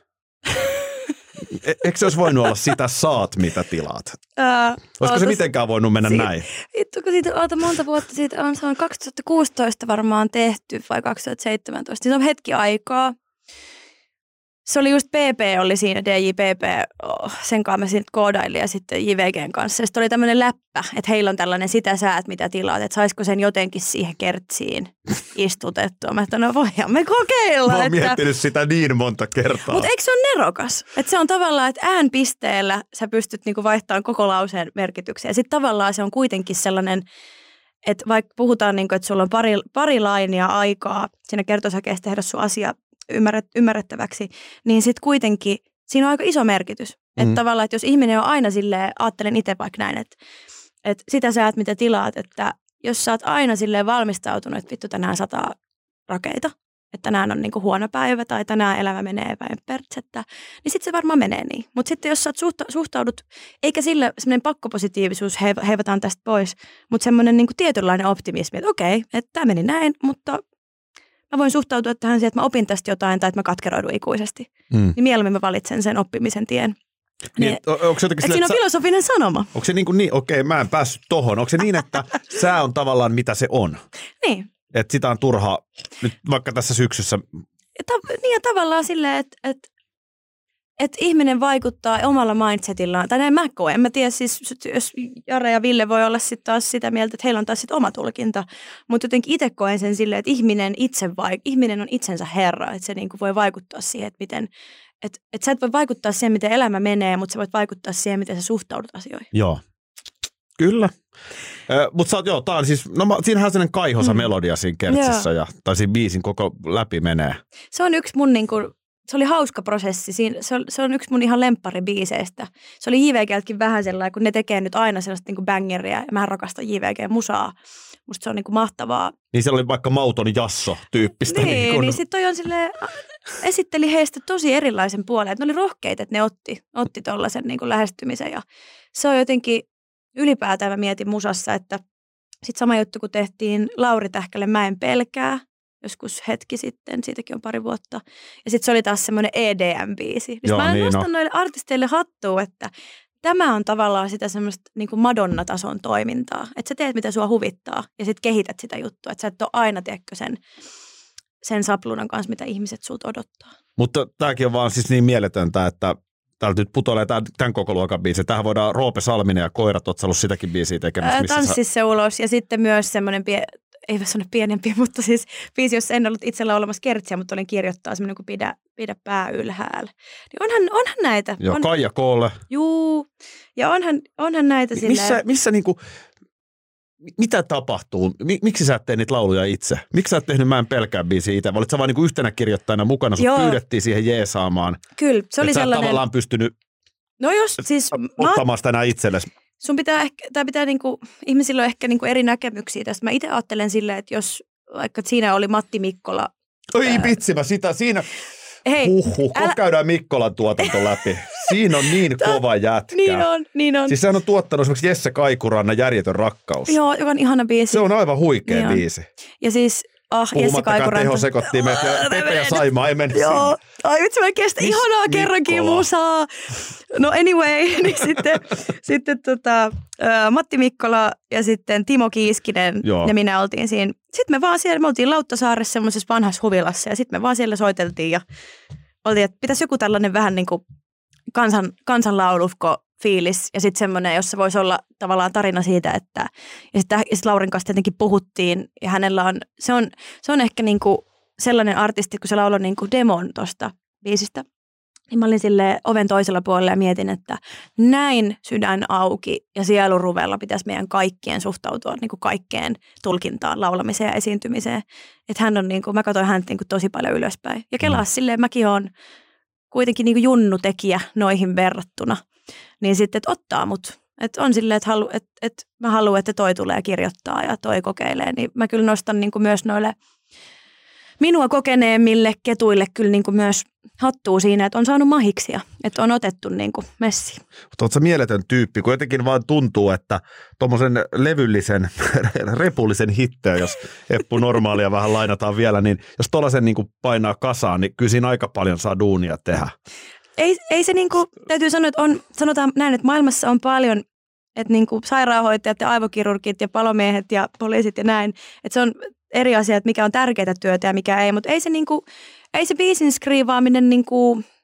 B: Eikö se olisi voinut olla sitä Saat, mitä tilaat? Olisiko se mitenkään voinut mennä näin?
A: Vittu, kun siitä monta vuotta siitä se on 2016 varmaan tehty vai 2017. Siitä on hetki aikaa. Se oli just PP oli siinä, DJPP, sen kanssa mä siinä koodailin ja sitten JVGn kanssa. Ja sitten oli tämmöinen läppä, että heillä on tällainen sitä säät, mitä tilaat, että saisiko sen jotenkin siihen kertsiin istutettua. Mä no voidaan me kokeilla.
B: Mä oon miettinyt sitä niin monta kertaa.
A: Mutta eikö se ole nerokas? Että se on tavallaan, että äänpisteellä sä pystyt niinku vaihtamaan koko lauseen merkityksen. Ja sitten tavallaan se on kuitenkin sellainen, että vaikka puhutaan, niinku, että sulla on pari lainia aikaa siinä kertosäkeessä tehdä sun asia ymmärrettäväksi, niin sitten kuitenkin siinä on aika iso merkitys. Että tavallaan, että jos ihminen on aina silleen, ajattelen itse vaikka näin, että sitä sä et mitä tilaat, että jos sä oot aina silleen valmistautunut, että vittu tänään sataa rakeita, että tänään on niinku huono päivä tai tänään elämä menee päin pertsettä, niin sitten se varmaan menee niin. Mutta sitten jos sä suhtaudut, eikä sillä semmoinen pakkopositiivisuus heivataan tästä pois, mutta semmoinen niinku tietynlainen optimismi, että okei, että tämä meni näin, mutta mä voin suhtautua tähän siihen, että mä opin tästä jotain tai että mä katkeroidun ikuisesti. Niin mieluummin mä valitsen sen oppimisen tien. Niin,
B: onko se jotenkin
A: siinä on filosofinen sanoma.
B: Onko se niin, okei, mä en päässyt tohon. Onko se niin, että sää on tavallaan mitä se on?
A: Niin.
B: Että sitä on turha nyt vaikka tässä syksyssä.
A: Niin ja tavallaan silleen, että ihminen vaikuttaa omalla mindsetillaan. Tai näin mä koen. En mä tiedä siis, jos Jare ja Ville voi olla sitten taas sitä mieltä, että heillä on taas sitten oma tulkinta. Mutta jotenkin itse koen sen silleen, että ihminen on itsensä herra. Että se niinku voi vaikuttaa siihen, että miten... Että sä et voi vaikuttaa siihen, miten elämä menee, mutta sä voit vaikuttaa siihen, miten sä suhtaudut asioihin.
B: Joo. Kyllä. Mutta tää on siis, siinähän on sellainen kaihosa melodia siinä kertsissä tai siinä biisin koko läpi menee. Se on yksi mun niinku, se oli hauska prosessi. Se on yksi mun ihan lempparibiiseistä. Se oli JVGltäkin vähän sellainen, kun ne tekee nyt aina sellaista niinku bangeriä ja mä rakastan JVG-musaa. Musta se on niinku mahtavaa. Niin siellä oli vaikka mauton jasso-tyyppistä. Niin sit toi on silleen, esitteli heistä tosi erilaisen puolen. Ne oli rohkeita, että ne otti tollaisen niinku lähestymisen. Ja se on jotenkin, ylipäätään mä mietin musassa, että sit sama juttu kun tehtiin Lauri Tähkälle Mä en pelkää, joskus hetki sitten, siitäkin on pari vuotta. Ja sit se oli taas semmoinen EDM-biisi. Mä nostan noille artisteille hattua, että tämä on tavallaan sitä semmoista niin kuin Madonna-tason toimintaa. Että sä teet, mitä sua huvittaa ja sit kehität sitä juttua. Että sä et ole aina, tiedätkö, sen sapluunan kanssa, mitä ihmiset sulta odottaa. Mutta tämäkin on vaan siis niin mieletöntä, että täältä nyt putoilee tämän koko luokan biisi. Tähän voidaan Roope Salminen ja Koirat, ootko sä ollut sitäkin biisiä tekemässä? Tanssis se ulos ja sitten myös semmoinen, ei voi sanoa pienempi, mutta siis biisi, jossa en ollut itsellä olemassa kertsiä, mutta olin kirjoittaa semmoinen kuin pidä pää ylhäällä. Niin onhan näitä. Joo, Kaija Koolle. Juu, ja onhan näitä silleen. Missä niinku, mitä tapahtuu? Miksi sä et tee niitä lauluja itse? Miksi sä et tehnyt Mä en pelkää biisiä itse? Olit sä vaan niinku yhtenä kirjoittajana mukana, sut pyydettiin siihen jeesaamaan. Kyllä, se oli sellainen. Sä et tavallaan pystynyt ottamaan sitä enää itsellesi. Sun pitää niinku, ihmisillä on ehkä niinku eri näkemyksiä tästä. Mä itse ajattelen silleen, että jos vaikka siinä oli Matti Mikkola. Oi vitsi, siinä. Hei, käydään Mikkolan tuotanto läpi. Siinä on niin kova jätkä. Niin on. Siis sehän on tuottanut esimerkiksi Jesse Kaikurannan Järjetön rakkaus. Joo, joka on ihana biisi. Se on aivan huikea biisi. Ja siis, Jesse Kaikuranta. Tehosekottimet ja Pepe ja Saimaa ei mene sinne. Joo, ai vitsi mä kestä. Ihanaa kerrankin musaa. No anyway, niin sitten Matti Mikkola ja sitten Timo Kiiskinen ja minä oltiin siinä. Sitten me oltiin Lauttasaaressa semmoisessa vanhassa huvilassa ja sitten me vaan siellä soiteltiin ja oltiin, että pitäisi joku tällainen vähän niin kuin kansanlaulufko fiilis ja sitten semmoinen, jossa voisi olla tavallaan tarina siitä, että ja sitten Laurin kanssa tietenkin puhuttiin ja hänellä on, se on ehkä niin kuin sellainen artisti, kun se lauloi niin kuin demon tuosta biisistä. Niin mä olin silleen oven toisella puolella ja mietin, että näin sydän auki ja sieluruvella pitäisi meidän kaikkien suhtautua niin kuin kaikkeen tulkintaan, laulamiseen ja esiintymiseen. Että hän on niin kuin, mä katsoin häntä niin kuin tosi paljon ylöspäin. Ja kelas silleen, mäkin olen kuitenkin niin kuin junnutekijä noihin verrattuna. Niin sitten, että ottaa mut. Että on silleen, että mä haluan, että toi tulee kirjoittaa ja toi kokeilee. Niin mä kyllä nostan niin kuin myös noille minua kokeneemmille ketuille kyllä niin kuin myös hattuu siinä, että on saanut mahiksia, että on otettu niin kuin messiin. Mutta ootko sä mieletön tyyppi, kun jotenkin vaan tuntuu, että tuommoisen levyllisen, repullisen hitteä, jos Eppu Normaalia vähän lainataan vielä, niin jos tuollaisen niin kuin painaa kasaan, niin kyllä siinä aika paljon saa duunia tehdä. Ei se niin kuin, täytyy sanoa, että sanotaan näin, että maailmassa on paljon, että niin kuin sairaanhoitajat ja aivokirurgit ja palomiehet ja poliisit ja näin, että se on eri asia, että mikä on tärkeää työtä ja mikä ei, mutta ei se biisin skriivaaminen,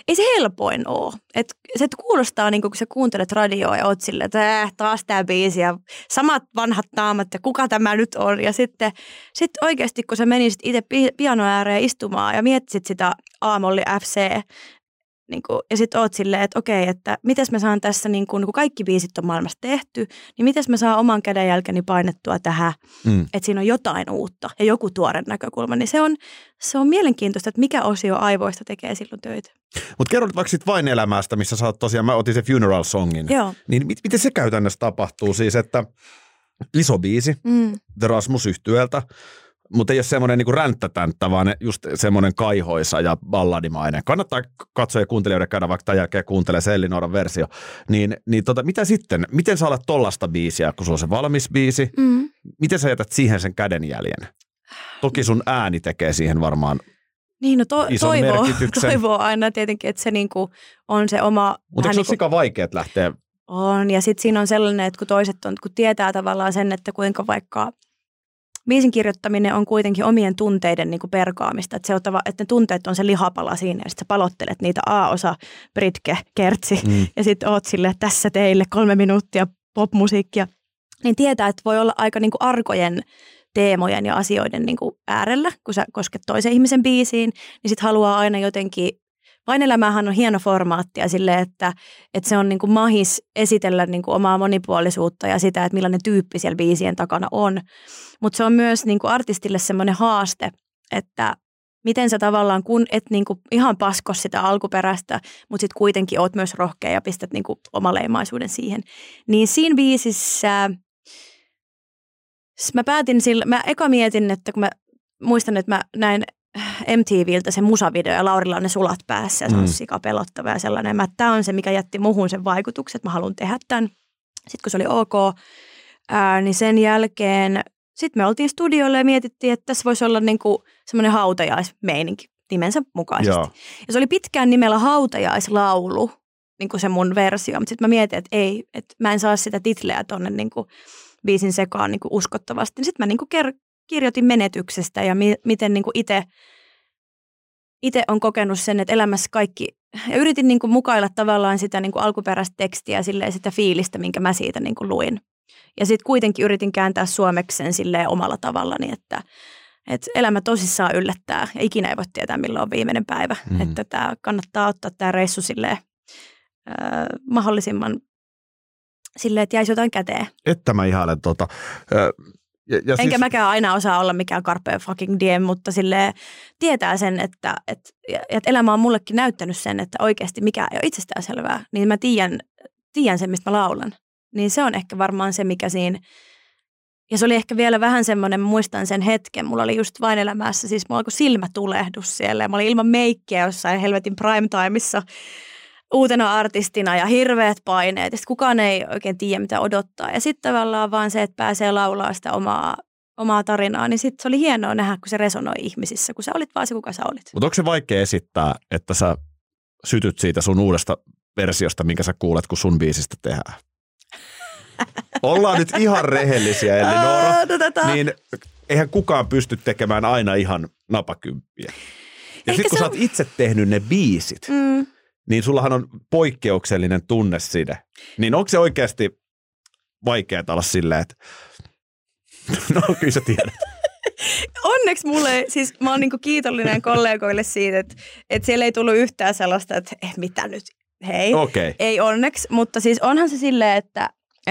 A: ei se helpoin ole. Et se kuulostaa, niin kun sä kuuntelet radioa ja oot silleen, että taas tää biisi ja samat vanhat naamat ja kuka tämä nyt on. Ja sitten oikeasti, kun sä menisit itse piano ääreen istumaan ja miettisit sitä A-molli FC, niin kuin, ja sitten oot silleen, että okei, että mites mä saan tässä, niin kun kaikki biisit on maailmassa tehty, niin mites mä saan oman kädenjälkeni painettua tähän, että siinä on jotain uutta ja joku tuore näkökulma. Niin se on mielenkiintoista, että mikä osio aivoista tekee silloin töitä.
B: Mutta kerro nyt vaikka sit Vain elämästä, missä sä oot tosiaan, mä otin sen Funeral Songin.
A: Joo.
B: Niin miten se käytännössä tapahtuu siis, että iso biisi The Rasmus-yhtyeeltä, mutta ei ole semmoinen niinku ränttätänttä, vaan just semmoinen kaihoisa ja balladimainen. Kannattaa katsoa ja kuuntelijoiden käydä vaikka tämän jälkeen kuuntelee se Elinoran versio. Mitä sitten? Miten sä alat tollasta biisiä, kun sulla on se valmis biisi? Miten sä jätät siihen sen kädenjäljen? Toki sun ääni tekee siihen varmaan
A: niin, no
B: ison merkityksen.
A: Toivoo aina tietenkin, että se niinku on se oma...
B: Mutta eikö se ole sika vaikeat lähteä?
A: On, ja sitten siinä on sellainen, että kun tietää tavallaan sen, että kuinka vaikka... Biisin kirjoittaminen on kuitenkin omien tunteiden niin kuin perkaamista, että ne tunteet on se lihapala siinä ja sitten sä palottelet niitä A-osa, Britke, Kertsi ja sitten oot silleen, että tässä teille 3 minuuttia popmusiikkia, niin tietää, että voi olla aika niin kuin arkojen teemojen ja asioiden niin kuin äärellä, kun sä kosket toisen ihmisen biisiin, niin sitten haluaa aina jotenkin. Vain elämähän on hieno formaatti ja silleen, että se on niin kuin mahis esitellä niin kuin omaa monipuolisuutta ja sitä, että millainen tyyppi siellä biisien takana on. Mutta se on myös niin kuin artistille semmoinen haaste, että miten sä tavallaan, kun et niin kuin ihan paskos sitä alkuperäistä, mutta sitten kuitenkin oot myös rohkea ja pistät niin kuin omaleimaisuuden siihen. Niin siinä biisissä mä eka mietin, että kun mä muistan, että mä näin MTVltä se musavideo ja Laurilla on ne sulat päässä ja se on sika pelottava ja sellainen. Tämä on se, mikä jätti muhun sen vaikutuksen, että mä haluan tehdä tämän. Sitten kun se oli ok, niin sen jälkeen sitten me oltiin studiolle ja mietittiin, että tässä voisi olla niinku semmoinen hautajaismeininki nimensä mukaisesti. Joo. Ja se oli pitkään nimellä Hautajaislaulu, niinku se mun versio, mutta sitten mä mietin, että ei, että mä en saa sitä titleä tonne niinku biisin sekaan niinku uskottavasti. Sitten mä niinku kirjoitin menetyksestä ja miten niinku itse on kokenut sen, että elämässä kaikki, ja yritin niinku mukailla tavallaan sitä niinku alkuperäistä tekstiä silleen sitä fiilistä, minkä mä siitä niinku luin. Ja sitten kuitenkin yritin kääntää suomeksi sen silleen omalla tavallani, että elämä tosissaan yllättää ja ikinä ei voi tietää, milloin on viimeinen päivä. Että tää kannattaa ottaa tämä reissu silleen mahdollisimman silleen, että jäisi jotain käteen.
B: Että mä ihailen
A: Enkä mäkään aina osaa olla mikään carpe fucking diem, mutta silleen tietää sen, että elämä on mullekin näyttänyt sen, että oikeasti mikään ei ole itsestäänselvää. Niin mä tiedän sen, mistä mä laulan. Niin se on ehkä varmaan se, mikä siinä. Ja se oli ehkä vielä vähän semmoinen, mä muistan sen hetken. Mulla oli just Vain elämässä, siis mulla alkoi silmätulehdus siellä. Ja mä olin ilman meikkiä jossain helvetin primetimeissa uutena artistina ja hirveät paineet. Ja sitten kukaan ei oikein tiedä, mitä odottaa. Ja sitten tavallaan vaan se, että pääsee laulaa sitä omaa tarinaa, niin sitten se oli hienoa nähdä, kun se resonoi ihmisissä, kun sä olit vaan se, kuka sä olit.
B: Mutta onko se vaikea esittää, että sä sytyt siitä sun uudesta versiosta, minkä sä kuulet, kun sun biisistä tehdään? Ollaan nyt ihan rehellisiä, Elinora. Niin eihän kukaan pysty tekemään aina ihan napakymppiä. Ja sitten kun sä oot itse tehnyt ne biisit, niin sullahan on poikkeuksellinen tunneside. Niin onko se oikeasti vaikeaa olla silleen, että no kyllä sä tiedät.
A: Onneksi mulle, siis mä oon niinku kiitollinen kollegoille siitä, että siellä ei tullut yhtään sellaista, että mitä nyt, hei.
B: Okay.
A: Ei onneksi, mutta siis onhan se silleen, että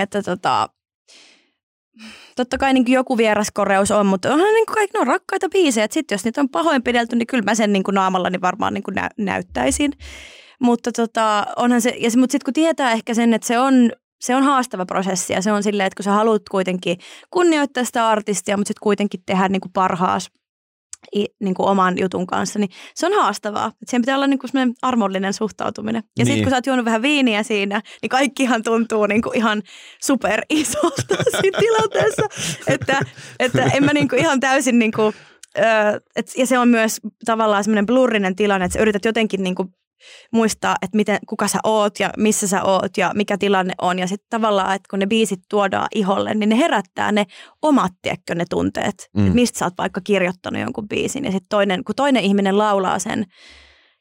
A: totta kai niin joku vieraskoreus on, mutta onhan niin kaikki, ne on rakkaita biisejä. Sitten jos niitä on pahoinpidelty, niin kyllä mä sen niin naamallani varmaan niin näyttäisin. Mutta onhan se, mutta sitten kun tietää ehkä sen, että se on haastava prosessi ja se on silleen, että kun sä haluat kuitenkin kunnioittaa sitä artistia, mutta sitten kuitenkin tehdä niin parhaas niin oman jutun kanssa, niin se on haastavaa. Että siihen pitää olla niin semmoinen armollinen suhtautuminen. Ja sitten kun sä oot juonut vähän viiniä siinä, niin kaikkihan tuntuu niin ihan super isosta siinä tilanteessa. Että en mä niin ihan täysin, niin kuin, ja se on myös tavallaan semmoinen blurrinen tilanne, että sä yrität jotenkin niin muistaa, että kuka sä oot ja missä sä oot ja mikä tilanne on. Ja sitten tavallaan, että kun ne biisit tuodaan iholle, niin ne herättää ne omat, tiedätkö, ne tunteet. Että mistä sä oot vaikka kirjoittanut jonkun biisin. Ja sitten kun toinen ihminen laulaa sen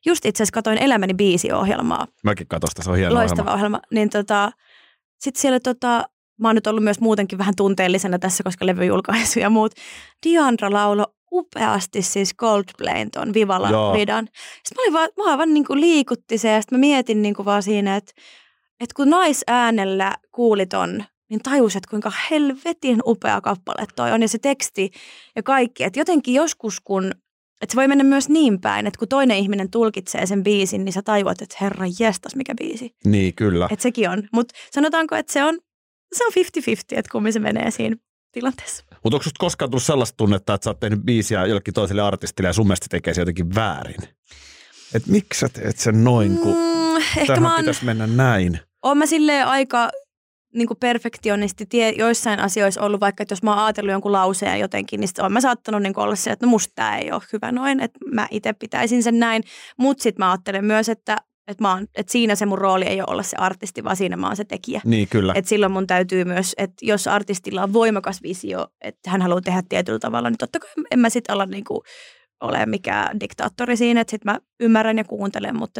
A: just itse asiassa katsoin Elämäni biisiohjelmaa.
B: Mäkin katsoin sitä, se on hieno
A: Loistava ohjelma. Niin sitten siellä mä oon nyt ollut myös muutenkin vähän tunteellisena tässä, koska levyjulkaisu ja muut. Diandra lauloi upeasti siis Coldplayn ton Vivalla Vidan. Sitten mä vaan niin kuin liikutti se ja sitten mä mietin niin kuin vaan siinä, että kun naisäänellä kuuli ton, niin tajusin, että kuinka helvetin upea kappale toi on ja se teksti ja kaikki. Että jotenkin joskus että se voi mennä myös niin päin, että kun toinen ihminen tulkitsee sen biisin, niin sä tajuat, että herra jestas mikä biisi.
B: Niin, kyllä.
A: Että sekin on. Mutta sanotaanko, että se on 50-50, että kummin se menee siinä tilanteessa.
B: Mutta onko susta koskaan tullut sellaista tunnetta, että sä oot tehnyt biisiä jollekin toiselle artistille ja sun mielestä tekee se jotenkin väärin? Että miksi sä teet sen noin, kun tähän pitäisi mennä näin?
A: Oon mä silleen aika niin kuin perfektionisti joissain asioissa ollut, vaikka että jos mä oon ajatellut jonkun lauseen jotenkin, niin oon mä saattanut niin olla se, että no musta tää ei ole hyvä noin, että mä itse pitäisin sen näin. Mutta sitten mä ajattelen myös, että siinä se mun rooli ei ole olla se artisti, vaan siinä mä oon se tekijä.
B: Niin, kyllä.
A: Että silloin mun täytyy myös, että jos artistilla on voimakas visio, että hän haluaa tehdä tietyllä tavalla, niin totta kai en mä sit ala niinku ole mikään diktaattori siinä, että sit mä ymmärrän ja kuuntelen, mutta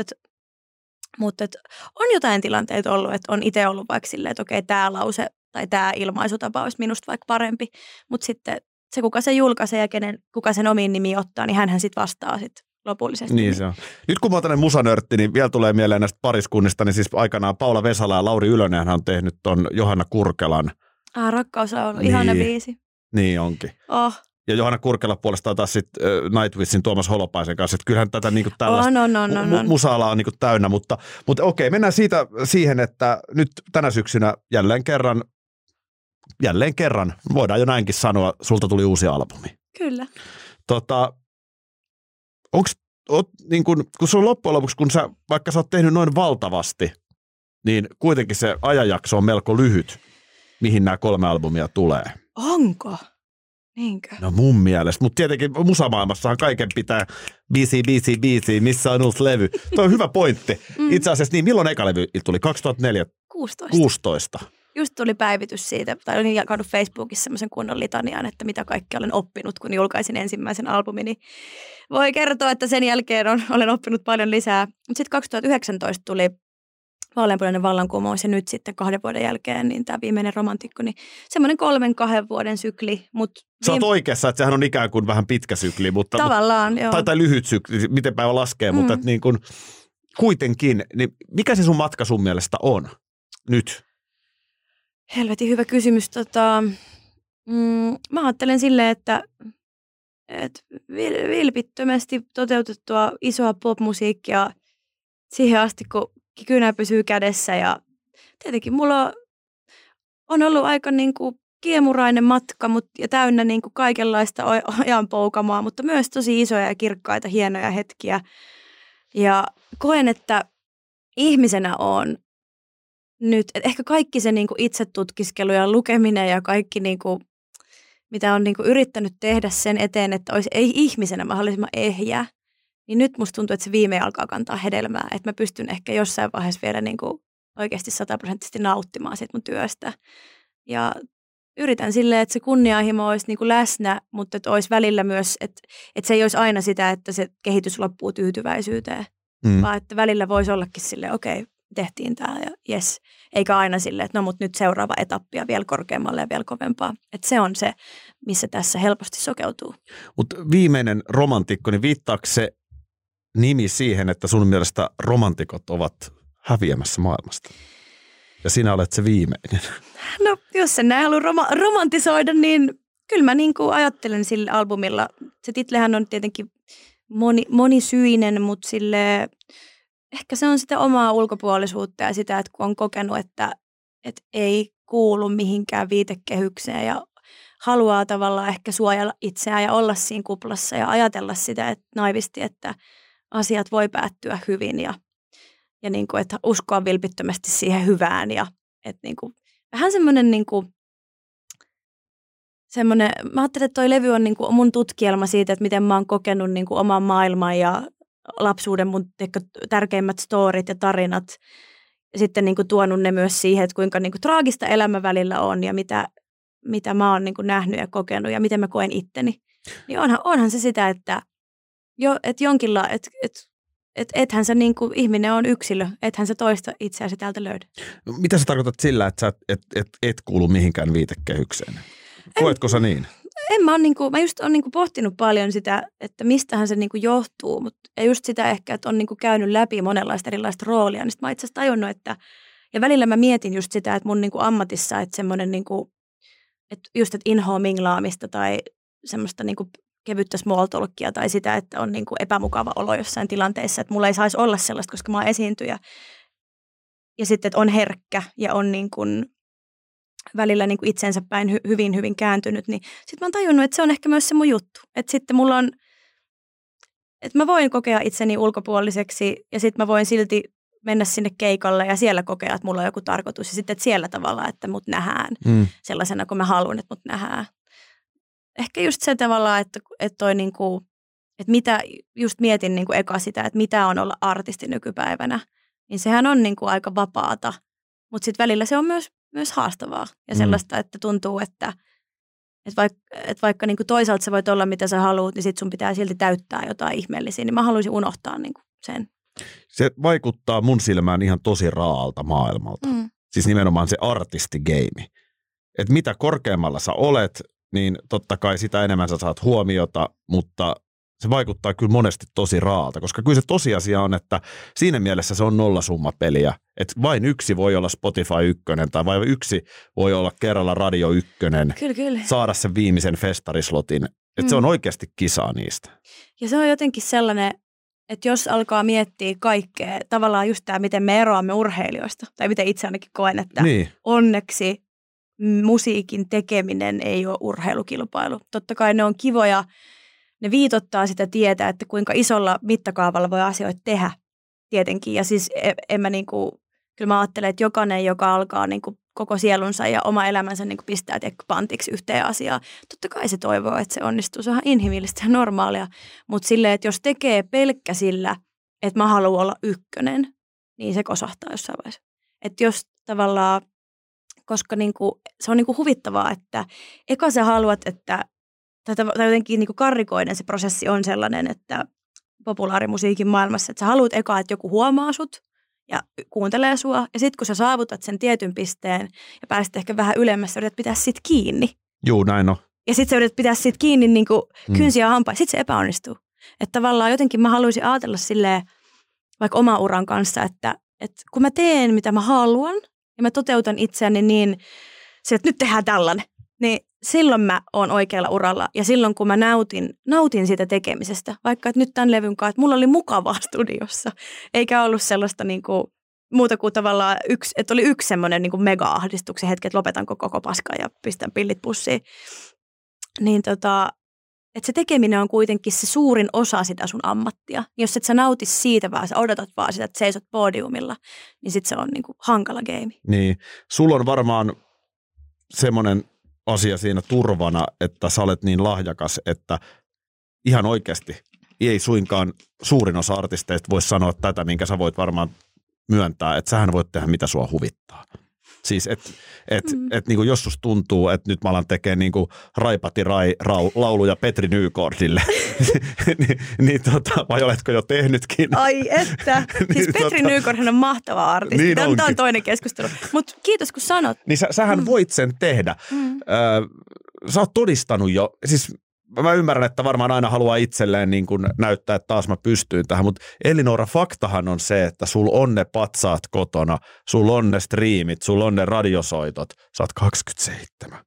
A: on jotain tilanteita ollut, että on itse ollut vaikka silleen, että okei, tämä lause tai tämä ilmaisutapa olisi minusta vaikka parempi, mutta sitten se, kuka se julkaisee ja kuka sen omiin nimiin ottaa, niin hänhän sitten vastaa sitten lopullisesti.
B: Niin se on. Nyt kun mä oon tämmöinen musanörtti, niin vielä tulee mieleen näistä pariskunnista, niin siis aikanaan Paula Vesala ja Lauri Ylönen on tehnyt ton Johanna Kurkelan.
A: Rakkauslaulu, ihana biisi.
B: Niin onkin.
A: Oh.
B: Ja Johanna Kurkela puolestaan taas sitten Nightwishin Tuomas Holopaisen kanssa, että kyllähän tätä niinku tällaista musa-alaa on niinku täynnä, mutta okei, mennään siitä siihen, että nyt tänä syksynä jälleen kerran, voidaan jo näinkin sanoa, sulta tuli uusi albumi.
A: Kyllä.
B: Niin kun se on loppujen lopuksi, vaikka sä oot tehnyt noin valtavasti, niin kuitenkin se ajanjakso on melko lyhyt, mihin nämä 3 albumia tulee.
A: Onko? Niinkö?
B: No mun mielestä, mutta tietenkin musamaailmassahan kaiken pitää biisi, missä on uusi levy. Tuo on hyvä pointti. Itse asiassa niin, milloin eka levy tuli? 2004? 16.
A: Just tuli päivitys siitä, tai olin jakanut Facebookissa semmoisen kunnon litanian, että mitä kaikkea olen oppinut, kun julkaisin ensimmäisen albumini. Voi kertoa, että sen jälkeen olen oppinut paljon lisää. Mutta sitten 2019 tuli Vaaleanpunainen vallankumous ja nyt sitten 2 vuoden jälkeen niin tämä viimeinen romantikko, niin semmoinen 3-2 vuoden sykli.
B: Sä oot oikeassa, että sehän on ikään kuin vähän pitkä sykli, mutta
A: tavallaan, joo.
B: Tai lyhyt sykli, miten päivä laskee, mutta että niin kuin, kuitenkin, niin mikä se sun matka sun mielestä on nyt?
A: Helvetin hyvä kysymys. Mä ajattelen silleen, että vilpittömästi toteutettua isoa popmusiikkia siihen asti, kun kynä pysyy kädessä ja tietenkin mulla on ollut aika niin kuin kiemurainen matka ja täynnä niin kuin kaikenlaista ajanpoukamaa, mutta myös tosi isoja ja kirkkaita, hienoja hetkiä. Ja koen, että ihmisenä on nyt, että ehkä kaikki se niin kuin itsetutkiskelu ja lukeminen ja kaikki, niin kuin, mitä on niin kuin yrittänyt tehdä sen eteen, että olisi ihmisenä mahdollisimman ehjä, niin nyt musta tuntuu, että se viimein alkaa kantaa hedelmää, että mä pystyn ehkä jossain vaiheessa vielä niin kuin oikeasti 100% nauttimaan siitä mun työstä. Ja yritän silleen, että se kunnianhimo olisi niin kuin läsnä, mutta että olisi välillä myös, että se ei olisi aina sitä, että se kehitys loppuu tyytyväisyyteen, vaan että välillä voisi ollakin silleen, okei, tehtiin tämä ja jes, eikä aina silleen, että no mut nyt seuraava etappi ja vielä korkeammalle ja vielä kovempaa. Että se on se, missä tässä helposti sokeutuu. Mutta
B: viimeinen romantikko, niin viittaako se nimi siihen, että sun mielestä romantikot ovat häviämässä maailmasta? Ja sinä olet se viimeinen.
A: No, jos sen näin haluaa romantisoida, niin kyllä mä niin kuin ajattelen sillä albumilla. Se titlehän on tietenkin monisyinen, mutta sille ehkä se on sitä omaa ulkopuolisuutta ja sitä, että kun on kokenut, että ei kuulu mihinkään viitekehykseen ja haluaa tavallaan ehkä suojella itseään ja olla siinä kuplassa ja ajatella sitä että naivisti, että asiat voi päättyä hyvin ja niin kuin, että uskoa vilpittömästi siihen hyvään ja että niin kuin, vähän semmoinen niin kuin, mä ajattelen, että toi levy on niin kuin mun tutkielma siitä, että miten mä oon kokenut niin kuin oman maailman ja lapsuuden mun tärkeimmät storit ja tarinat ja sitten niin kuin tuonut ne myös siihen, että kuinka niin kuin traagista elämä välillä on ja mitä mä oon niin kuin nähnyt ja kokenut ja miten mä koen itteni. Niin onhan se sitä, että ethän sä niin kuin, ihminen on yksilö, ethän sä toista itseäsi täältä löydä.
B: No, mitä sä tarkoitat sillä, että sä et kuulu mihinkään viitekehykseen? Koetko sä niin?
A: Mä just on niinku pohtinut paljon sitä, että mistähän se niinku johtuu, ja just sitä ehkä, että on niinku käynyt läpi monenlaista erilaista roolia, niin sit mä itse asiassa tajunnut, että, ja välillä mä mietin just sitä, että mun niinku ammatissa, että semmoinen niinku, että just, että inhoa minglaamista tai semmoista niinku kevyttä small talkia tai sitä, että on niinku epämukava olo jossain tilanteessa, että mulla ei saisi olla sellaista, koska mä oon esiintyjä. Ja sitten, että on herkkä ja on niinku välillä niin kuin itsensä päin hyvin kääntynyt, niin sitten mä oon tajunnut, että se on ehkä myös se mun juttu. Että sitten mulla on, että mä voin kokea itseni ulkopuoliseksi ja sitten mä voin silti mennä sinne keikalle ja siellä kokea, että mulla on joku tarkoitus. Ja sitten, että siellä tavalla, että mut nähdään sellaisena, kun mä haluan, että mut nähdään. Ehkä just se tavalla, että toi niinku, että mitä, just mietin niinku eka sitä, että mitä on olla artisti nykypäivänä, niin sehän on niinku aika vapaata, mutta sitten välillä se on myös haastavaa ja sellaista, että tuntuu, että vaikka niin kuin toisaalta sä voit olla mitä sä haluat, niin sit sun pitää silti täyttää jotain ihmeellisiä, niin mä haluaisin unohtaa niin kuin sen.
B: Se vaikuttaa mun silmään ihan tosi raalta maailmalta. Siis nimenomaan se artistigeimi. Että mitä korkeammalla sä olet, niin totta kai sitä enemmän sä saat huomiota, mutta se vaikuttaa kyllä monesti tosi raalta, koska kyllä se tosiasia on, että siinä mielessä se on nollasummapeliä. Että vain yksi voi olla Spotify 1 tai vain yksi voi olla kerralla Radio 1,
A: kyllä.
B: Saada sen viimeisen festarislotin. Että se on oikeasti kisaa niistä. Ja
A: se on jotenkin sellainen, että jos alkaa miettiä kaikkea, tavallaan just tämä, miten me eroamme urheilijoista, tai miten itse ainakin koen, että onneksi musiikin tekeminen ei ole urheilukilpailu. Totta kai ne on kivoja. Ne viitottaa sitä tietä, että kuinka isolla mittakaavalla voi asioita tehdä tietenkin. Ja siis kyllä mä ajattelen, että jokainen, joka alkaa niinku koko sielunsa ja oma elämänsä niinku pistää pantiksi yhteen asiaan. Totta kai se toivoo, että se onnistuu. Se on ihan inhimillistä ja normaalia. Mutta silleen, että jos tekee pelkkä sillä, että mä haluan olla ykkönen, niin se kosahtaa jossain vaiheessa. Että jos tavallaan, koska niinku, se on niinku huvittavaa, että eka sä haluat, että tai jotenkin niin kuin karrikoiden se prosessi on sellainen, että populaarimusiikin maailmassa, että sä haluat eka, että joku huomaa sut ja kuuntelee sua. Ja sitten kun sä saavutat sen tietyn pisteen ja pääset ehkä vähän ylemmässä, sä yrität pitää sit kiinni.
B: Juu, näin on.
A: Ja sitten sä yrität pitää sit kiinni niin kuin kynsiä hampain. Sitten se epäonnistuu. Että tavallaan jotenkin mä haluaisin ajatella silleen, vaikka oman uran kanssa, että kun mä teen mitä mä haluan ja mä toteutan itseäni niin, että nyt tehdään tällainen, niin silloin mä oon oikealla uralla ja silloin kun mä nautin siitä tekemisestä, vaikka että nyt tämän levyn kanssa, että mulla oli mukavaa studiossa, eikä ollut sellaista niinku, muuta kuin tavallaan että oli yksi semmoinen niinku mega-ahdistuksen hetki, että lopetan koko paskaa ja pistän pillit pussiin. Niin että se tekeminen on kuitenkin se suurin osa sitä sun ammattia. Jos et sä nauti siitä vaan, sä odotat vaan sitä, että seisot podiumilla, niin sit se on niinku hankala geimi.
B: Niin, sulla on varmaan semmoinen asia siinä turvana, että sä olet niin lahjakas, että ihan oikeasti ei suinkaan suurin osa artisteista voi sanoa tätä, minkä sä voit varmaan myöntää, että sähän voit tehdä mitä sua huvittaa. Siis, että niin kuin jos susta tuntuu, että nyt mä alan tekemään niin kuin Raipati lauluja Petri Nykordille, niin vai oletko jo tehnytkin?
A: Ai että, siis Petri Nykordhan on mahtava artisti.
B: Niin
A: tämä on toinen keskustelu, mutta kiitos kun sanot.
B: Niin sähän voit sen tehdä. Sä oot todistanut jo, siis mä ymmärrän, että varmaan aina haluaa itselleen niin kuin näyttää, että taas mä pystyin tähän, mutta Elinora, faktahan on se, että sul on ne patsaat kotona, sul on ne striimit, sul on ne radiosoitot, sä oot 27.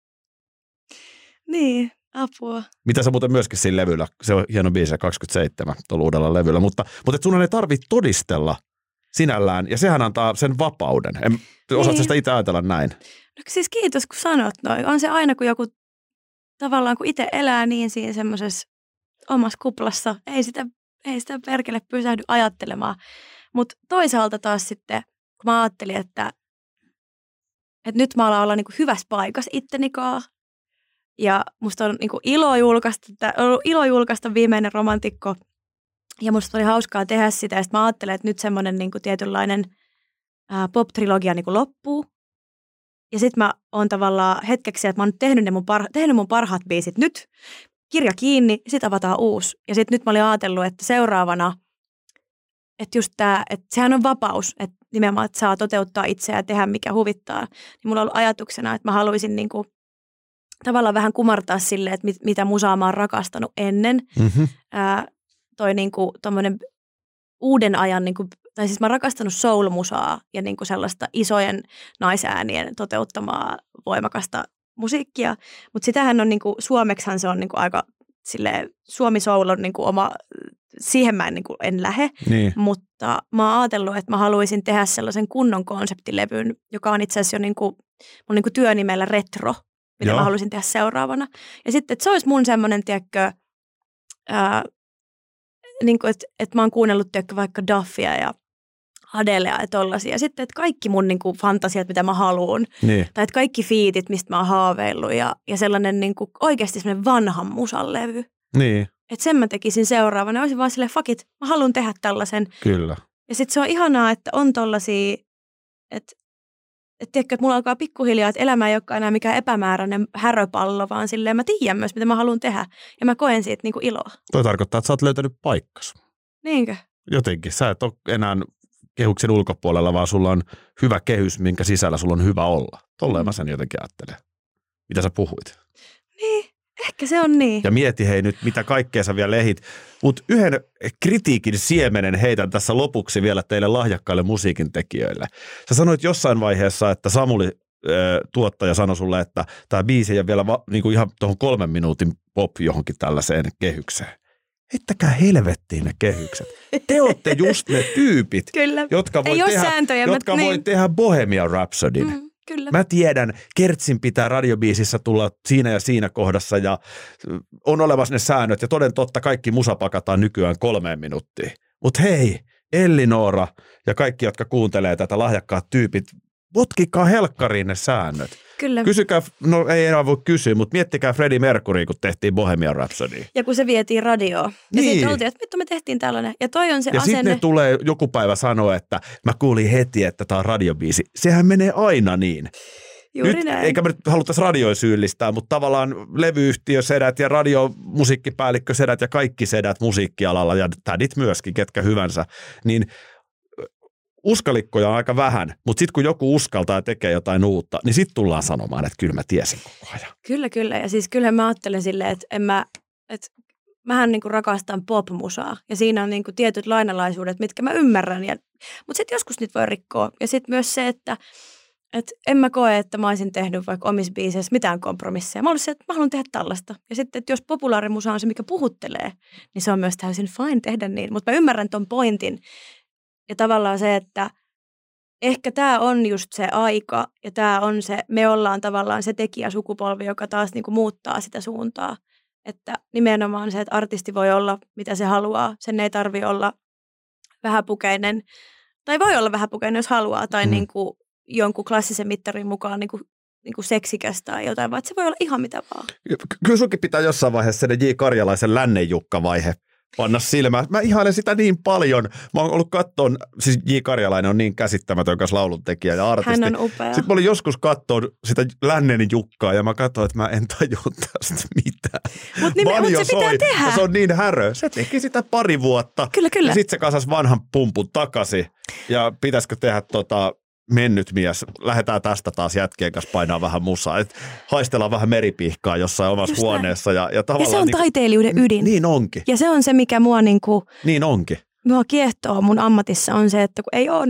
A: Niin, apua.
B: Mitä sä muuten myöskin siinä levyllä, se on hieno biisi, 27 tuolla uudella levyllä, mutta sun ei tarvitse todistella sinällään, ja sehän antaa sen vapauden. Osaatko sitä itse ajatella näin?
A: No siis kiitos, kun sanot noin. On se aina, kun joku tavallaan kun itse elää niin siinä semmoisessa omassa kuplassa, ei sitä perkele pysähdy ajattelemaan. Mutta toisaalta taas sitten, kun mä ajattelin, että nyt mä alan olla niinku hyvässä paikassa ittenikaa. Ja musta on niinku ilo julkaista viimeinen romantikko. Ja musta oli hauskaa tehdä sitä. Ja sitten mä ajattelen, että nyt semmoinen niinku tietynlainen pop-trilogia niinku loppuu. Ja sitten mä oon tavallaan hetkeksi, että mä oon tehnyt mun parhaat biisit nyt, kirja kiinni, sitten avataan uusi. Ja sitten nyt mä olin ajatellut, että seuraavana että just tämä, että sehän on vapaus, että nimenomaan, että saa toteuttaa itseään ja tehdä mikä huvittaa. Niin mulla on ollut ajatuksena, että mä haluaisin niin kuin tavallaan vähän kumartaa silleen, että mitä musaa mä oon rakastanut ennen.
B: Mm-hmm.
A: Toi niin kuin tommoinen uuden ajan, niin kuin, tai siis mä oon rakastanut soul-musaa ja niin kuin sellaista isojen naisäänien toteuttamaa voimakasta musiikkia. Mutta sitähän on niin kuin, suomeksihan se on niin kuin aika silleen, Suomi Soul on niin kuin oma, siihen mä en lähde,
B: niin.
A: Mutta mä oon ajatellut, että mä haluaisin tehdä sellaisen kunnon konseptilevyn, joka on itse asiassa jo niin kuin, mun niin kuin työnimellä retro, mitä mä haluaisin tehdä seuraavana. Ja sitten, että se olisi mun semmoinen, tiedätkö, niin kuin, että mä oon kuunnellut, tiedätkö, vaikka Duffia ja Adelea ja tollaisia. Ja sitten, että kaikki mun niin kuin fantasiat, mitä mä haluun,
B: niin.
A: tai että kaikki fiitit, mistä mä oon haaveillut, ja sellainen niin kuin oikeasti semmoinen vanhan musan levy.
B: Niin.
A: Että sen mä tekisin seuraavana. Olisin vaan silleen, fuck it, mä haluan tehdä tällaisen.
B: Kyllä.
A: Ja sitten se on ihanaa, että on tollaisia, että tiedätkö, että mulla alkaa pikkuhiljaa, että elämä ei olekaan enää mikään epämääräinen häröpallo, vaan silleen mä tiedän myös, mitä mä haluan tehdä. Ja mä koen siitä niin kuin iloa.
B: Toi tarkoittaa, että sä oot löytänyt paikkas.
A: Niinkö?
B: Jotenkin. Sä et ole enää kehuksen ulkopuolella, vaan sulla on hyvä kehys, minkä sisällä sulla on hyvä olla. Tolleen mä sen jotenkin ajattelen. Mitä sä puhuit?
A: Niin, ehkä se on niin.
B: Ja mieti hei nyt, mitä kaikkea sä vielä lehit. Mutta yhden kritiikin siemenen heitän tässä lopuksi vielä teille lahjakkaille musiikin tekijöille. Sä sanoit jossain vaiheessa, että Samuli tuottaja sanoi sulle, että tämä biisi ei ole vielä niinku ihan tuohon 3 minuutin pop johonkin tällaiseen kehykseen. Heittäkää helvettiin ne kehykset. Te olette just ne tyypit,
A: Kyllä.
B: jotka voi tehdä Bohemian Rhapsodyn.
A: Kyllä.
B: Mä tiedän, Kertsin pitää radiobiisissä tulla siinä ja siinä kohdassa ja on olemassa ne säännöt ja toden totta kaikki musa pakataan nykyään 3 minuuttiin. Mutta hei, Ellinora ja kaikki, jotka kuuntelee tätä lahjakkaat tyypit, potkikaa helkkariin ne säännöt.
A: Kyllä.
B: Kysykää, no ei enää voi kysyä, mutta miettikää Freddie Mercury, kun tehtiin Bohemian Rhapsody.
A: Ja kun se vietiin radioon. Ja
B: niin.
A: sitten oltiin, että vittu me tehtiin tällainen. Ja toi on se
B: ja
A: asenne.
B: Ja sitten ne tulee joku päivä sanoa, että mä kuulin heti, että tää on radiobiisi. Sehän menee aina niin.
A: Juuri
B: nyt,
A: näin.
B: eikä me nyt haluttaisi radioin syyllistää, mutta tavallaan levyyhtiösedät ja radiomusiikkipäällikkösedät ja kaikki sedät musiikkialalla ja tädit myöskin, ketkä hyvänsä, niin uskalikkoja on aika vähän, mutta sitten kun joku uskaltaa ja tekee jotain uutta, niin sitten tullaan sanomaan, että kyllä mä tiesin koko ajan.
A: Kyllä. Ja siis kyllä mä ajattelen silleen, että mähän niinku rakastan pop-musaa ja siinä on niinku tietyt lainalaisuudet, mitkä mä ymmärrän. Mutta sitten joskus niitä voi rikkoa. Ja sitten myös se, että en mä koe, että mä olisin tehnyt vaikka omissa biiseissä mitään kompromisseja. Mä olisin, että mä haluan tehdä tällaista. Ja sitten, että jos populaarimusa on se, mikä puhuttelee, niin se on myös täysin fine tehdä niin. Mutta mä ymmärrän ton pointin. Ja tavallaan se, että ehkä tämä on just se aika ja tämä on se, me ollaan tavallaan se tekijäsukupolvi, joka taas niinku muuttaa sitä suuntaa. Että nimenomaan se, että artisti voi olla mitä se haluaa. Sen ei tarvitse olla vähäpukeinen, tai voi olla vähäpukeinen, jos haluaa, tai niinku jonkun klassisen mittarin mukaan niinku seksikäs tai jotain, vaan se voi olla ihan mitä vaan.
B: Kyllä sunkin pitää jossain vaiheessa se J. Karjalaisen Lännen-Jukka-vaihe panna silmään. Mä ihailen sitä niin paljon. Mä oon ollut kattoon, siis J. Karjalainen on niin käsittämätön kanssa lauluntekijä ja artisti.
A: Hän on upea.
B: Sitten mä olin joskus kattoon sitä Lännen Jukkaa ja mä katsoin, että mä en tajua tästä mitään.
A: Mutta se pitää tehdä.
B: Ja se on niin härö. Se teki sitä 2 vuotta.
A: Kyllä.
B: Ja sitten se kasasi vanhan pumpun takaisin. Ja pitäisikö tehdä mennyt mies, lähdetään tästä taas jätkien kanssa painaa vähän musaa. Haistellaan vähän meripihkaa jossain omassa
A: just
B: huoneessa. Ja
A: se on taiteilijuuden ydin.
B: Niin onkin.
A: Ja se on se, mikä mua
B: niin onkin.
A: Mua kiehtoo mun ammatissa on se, että kun ei ole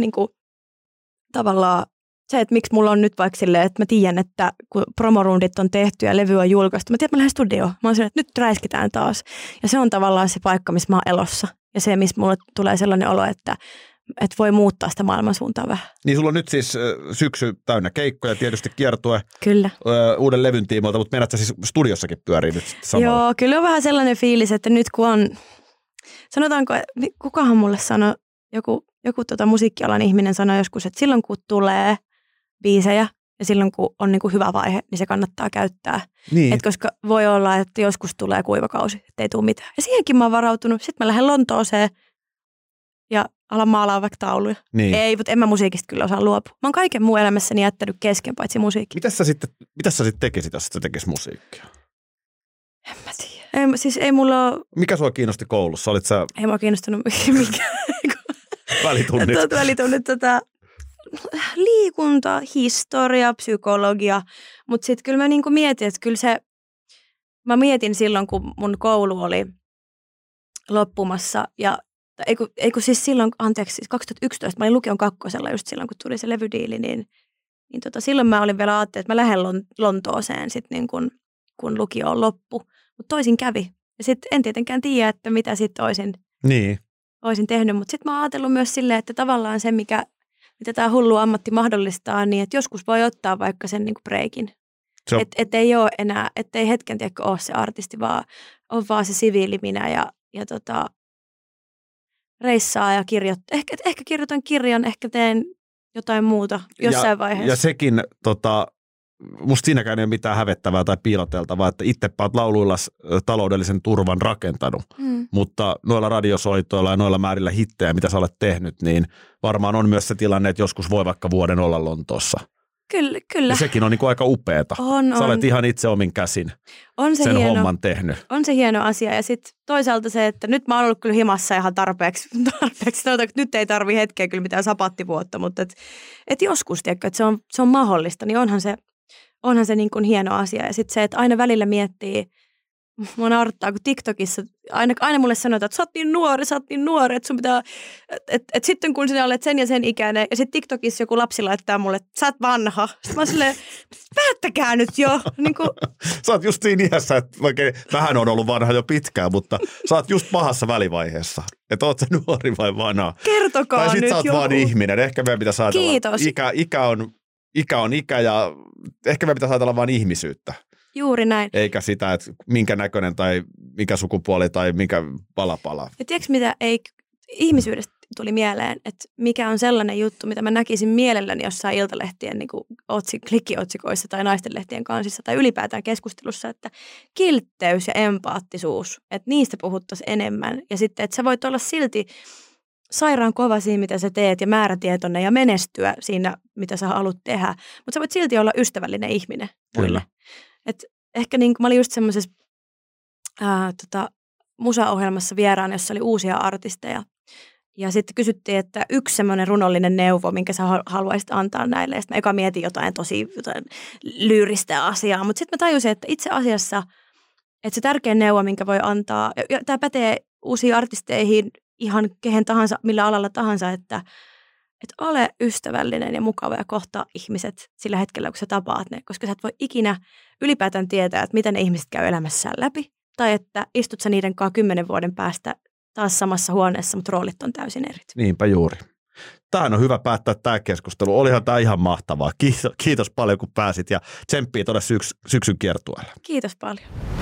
A: tavallaan se, että miksi mulla on nyt vaikka silleen, että mä tiedän, että kun promorundit on tehty ja levy on julkaistu, mä tiedän, että mä lähden studioon. Mä oon silleen, että nyt räiskitään taas. Ja se on tavallaan se paikka, missä mä oon elossa. Ja se, missä mulle tulee sellainen olo, että voi muuttaa sitä maailmansuuntaa vähän.
B: Niin sulla on nyt siis syksy täynnä keikkoja, tietysti kiertue.
A: Kyllä.
B: Uuden levyn tiimoilta, mutta meinaat sä siis studiossakin pyörii nyt samalla?
A: Joo, kyllä on vähän sellainen fiilis, että nyt kun on, sanotaanko, kukahan mulle sanoi, joku musiikkialan ihminen sanoi joskus, että silloin kun tulee biisejä ja silloin kun on niin kuin hyvä vaihe, niin se kannattaa käyttää.
B: Niin.
A: Et koska voi olla, että joskus tulee kuivakausi, että ei tule mitään. Ja siihenkin mä oon varautunut. Sitten mä lähden Lontooseen ja alan maalaa vaikka tauluja.
B: Niin.
A: Ei, mutta en mä musiikista kyllä osaa luopua. Mä oon kaiken muun elämässäni jättänyt kesken, paitsi musiikki.
B: Mitä sä sitten tekisit, jos sä tekisit musiikkia?
A: En mä tiedä. Ei mulla ole...
B: Mikä sua kiinnosti koulussa? Olit sä...
A: Ei mua kiinnostanut mikään.
B: Välitunnit.
A: Liikunta, historia, psykologia, mutta sitten kyllä mä niinku mietin, että kyllä se, mä mietin silloin, kun mun koulu oli loppumassa ja Eiku siis silloin, siis 2011, mä olin lukion kakkosella just silloin, kun tuli se levydiili, niin silloin mä olin vielä ajattelin, että mä lähden Lontooseen sitten niin kun lukio on loppu. Mutta toisin kävi. Ja sitten en tietenkään tiedä, että mitä sitten olisin tehnyt, mutta sitten mä oon ajatellut myös silleen, että tavallaan se, mitä tämä hullu ammatti mahdollistaa, niin että joskus voi ottaa vaikka sen niin kuin breikin. Että ei ole enää, ettei hetken tiedä, ole se artisti, vaan on vaan se siviili minä ja reissaa ja kirjoittaa. Ehkä kirjoitan kirjan, ehkä teen jotain muuta jossain vaiheessa.
B: Ja sekin, musta siinäkään ei ole mitään hävettävää tai piiloteltavaa, että itsepä olet lauluilla taloudellisen turvan rakentanut, mutta noilla radiosoitoilla ja noilla määrillä hittejä, mitä sä olet tehnyt, niin varmaan on myös se tilanne, että joskus voi vaikka vuoden olla Lontoossa.
A: Kyllä.
B: Ja sekin on niin kuin aika upeeta. Sä olet ihan itse omin käsin sen homman tehnyt. On
A: se hieno asia. Ja sitten toisaalta se, että nyt mä oon ollut kyllä himassa ihan tarpeeksi. Sanotaan, että nyt ei tarvi hetkeä kyllä mitään sapattivuotta, mutta et joskus, tiedätkö, että se on mahdollista, niin onhan se niin kuin hieno asia. Ja sitten se, että aina välillä miettii, mua naurattaa, kun TikTokissa aina mulle sanotaan, että sä oot niin nuori, että sun pitää, että sitten kun sinä olet sen ja sen ikäinen, ja sitten TikTokissa joku lapsi laittaa mulle, että sä oot vanha. Sitten mä oon silleen, päättäkää nyt jo. Niin kuin...
B: Sä oot just siinä iässä, että vähän on ollut vanha jo pitkään, mutta sä oot just pahassa välivaiheessa. Että oot sä nuori vai vanha.
A: Kertokaa nyt
B: joku. Tai sit sä oot
A: joku.
B: Vaan ihminen. Ehkä meidän pitäisi ajatella.
A: Kiitos.
B: Ikä on ikä ja ehkä meidän pitäisi ajatella vaan ihmisyyttä.
A: Juuri näin.
B: Eikä sitä, että minkä näköinen tai mikä sukupuoli tai mikä pala.
A: Ja tiedätkö mitä ihmisyydestä tuli mieleen, että mikä on sellainen juttu, mitä mä näkisin mielelläni jossain iltalehtien niin klikkiotsikoissa tai naistenlehtien kansissa tai ylipäätään keskustelussa, että kiltteys ja empaattisuus, että niistä puhuttaisiin enemmän. Ja sitten, että sä voit olla silti sairaan kova siinä, mitä sä teet ja määrätietoinen ja menestyä siinä, mitä sä haluat tehdä, mutta sä voit silti olla ystävällinen ihminen.
B: Kyllä.
A: Et ehkä niin kuin mä olin just semmoisessa musaohjelmassa vieraan, jossa oli uusia artisteja. Ja sitten kysyttiin, että yksi semmoinen runollinen neuvo, minkä sä haluaisit antaa näille. Ja sitten mä eka mietin jotain lyyristä asiaa. Mutta sitten mä tajusin, että itse asiassa, että se tärkein neuvo, minkä voi antaa, ja tämä pätee uusiin artisteihin ihan kehen tahansa, millä alalla tahansa, että ole ystävällinen ja mukava ja kohtaa ihmiset sillä hetkellä, kun sä tapaat ne. Koska sä et voi ikinä ylipäätään tietää, että miten ne ihmiset käy elämässään läpi. Tai että istut sä niiden kanssa 10 vuoden päästä taas samassa huoneessa, mutta roolit on täysin eri.
B: Niinpä juuri. Tähän on hyvä päättää tämä keskustelu. Olihan tämä ihan mahtavaa. Kiitos paljon, kun pääsit ja tsemppiä tuonne syksyn kiertueelle.
A: Kiitos paljon.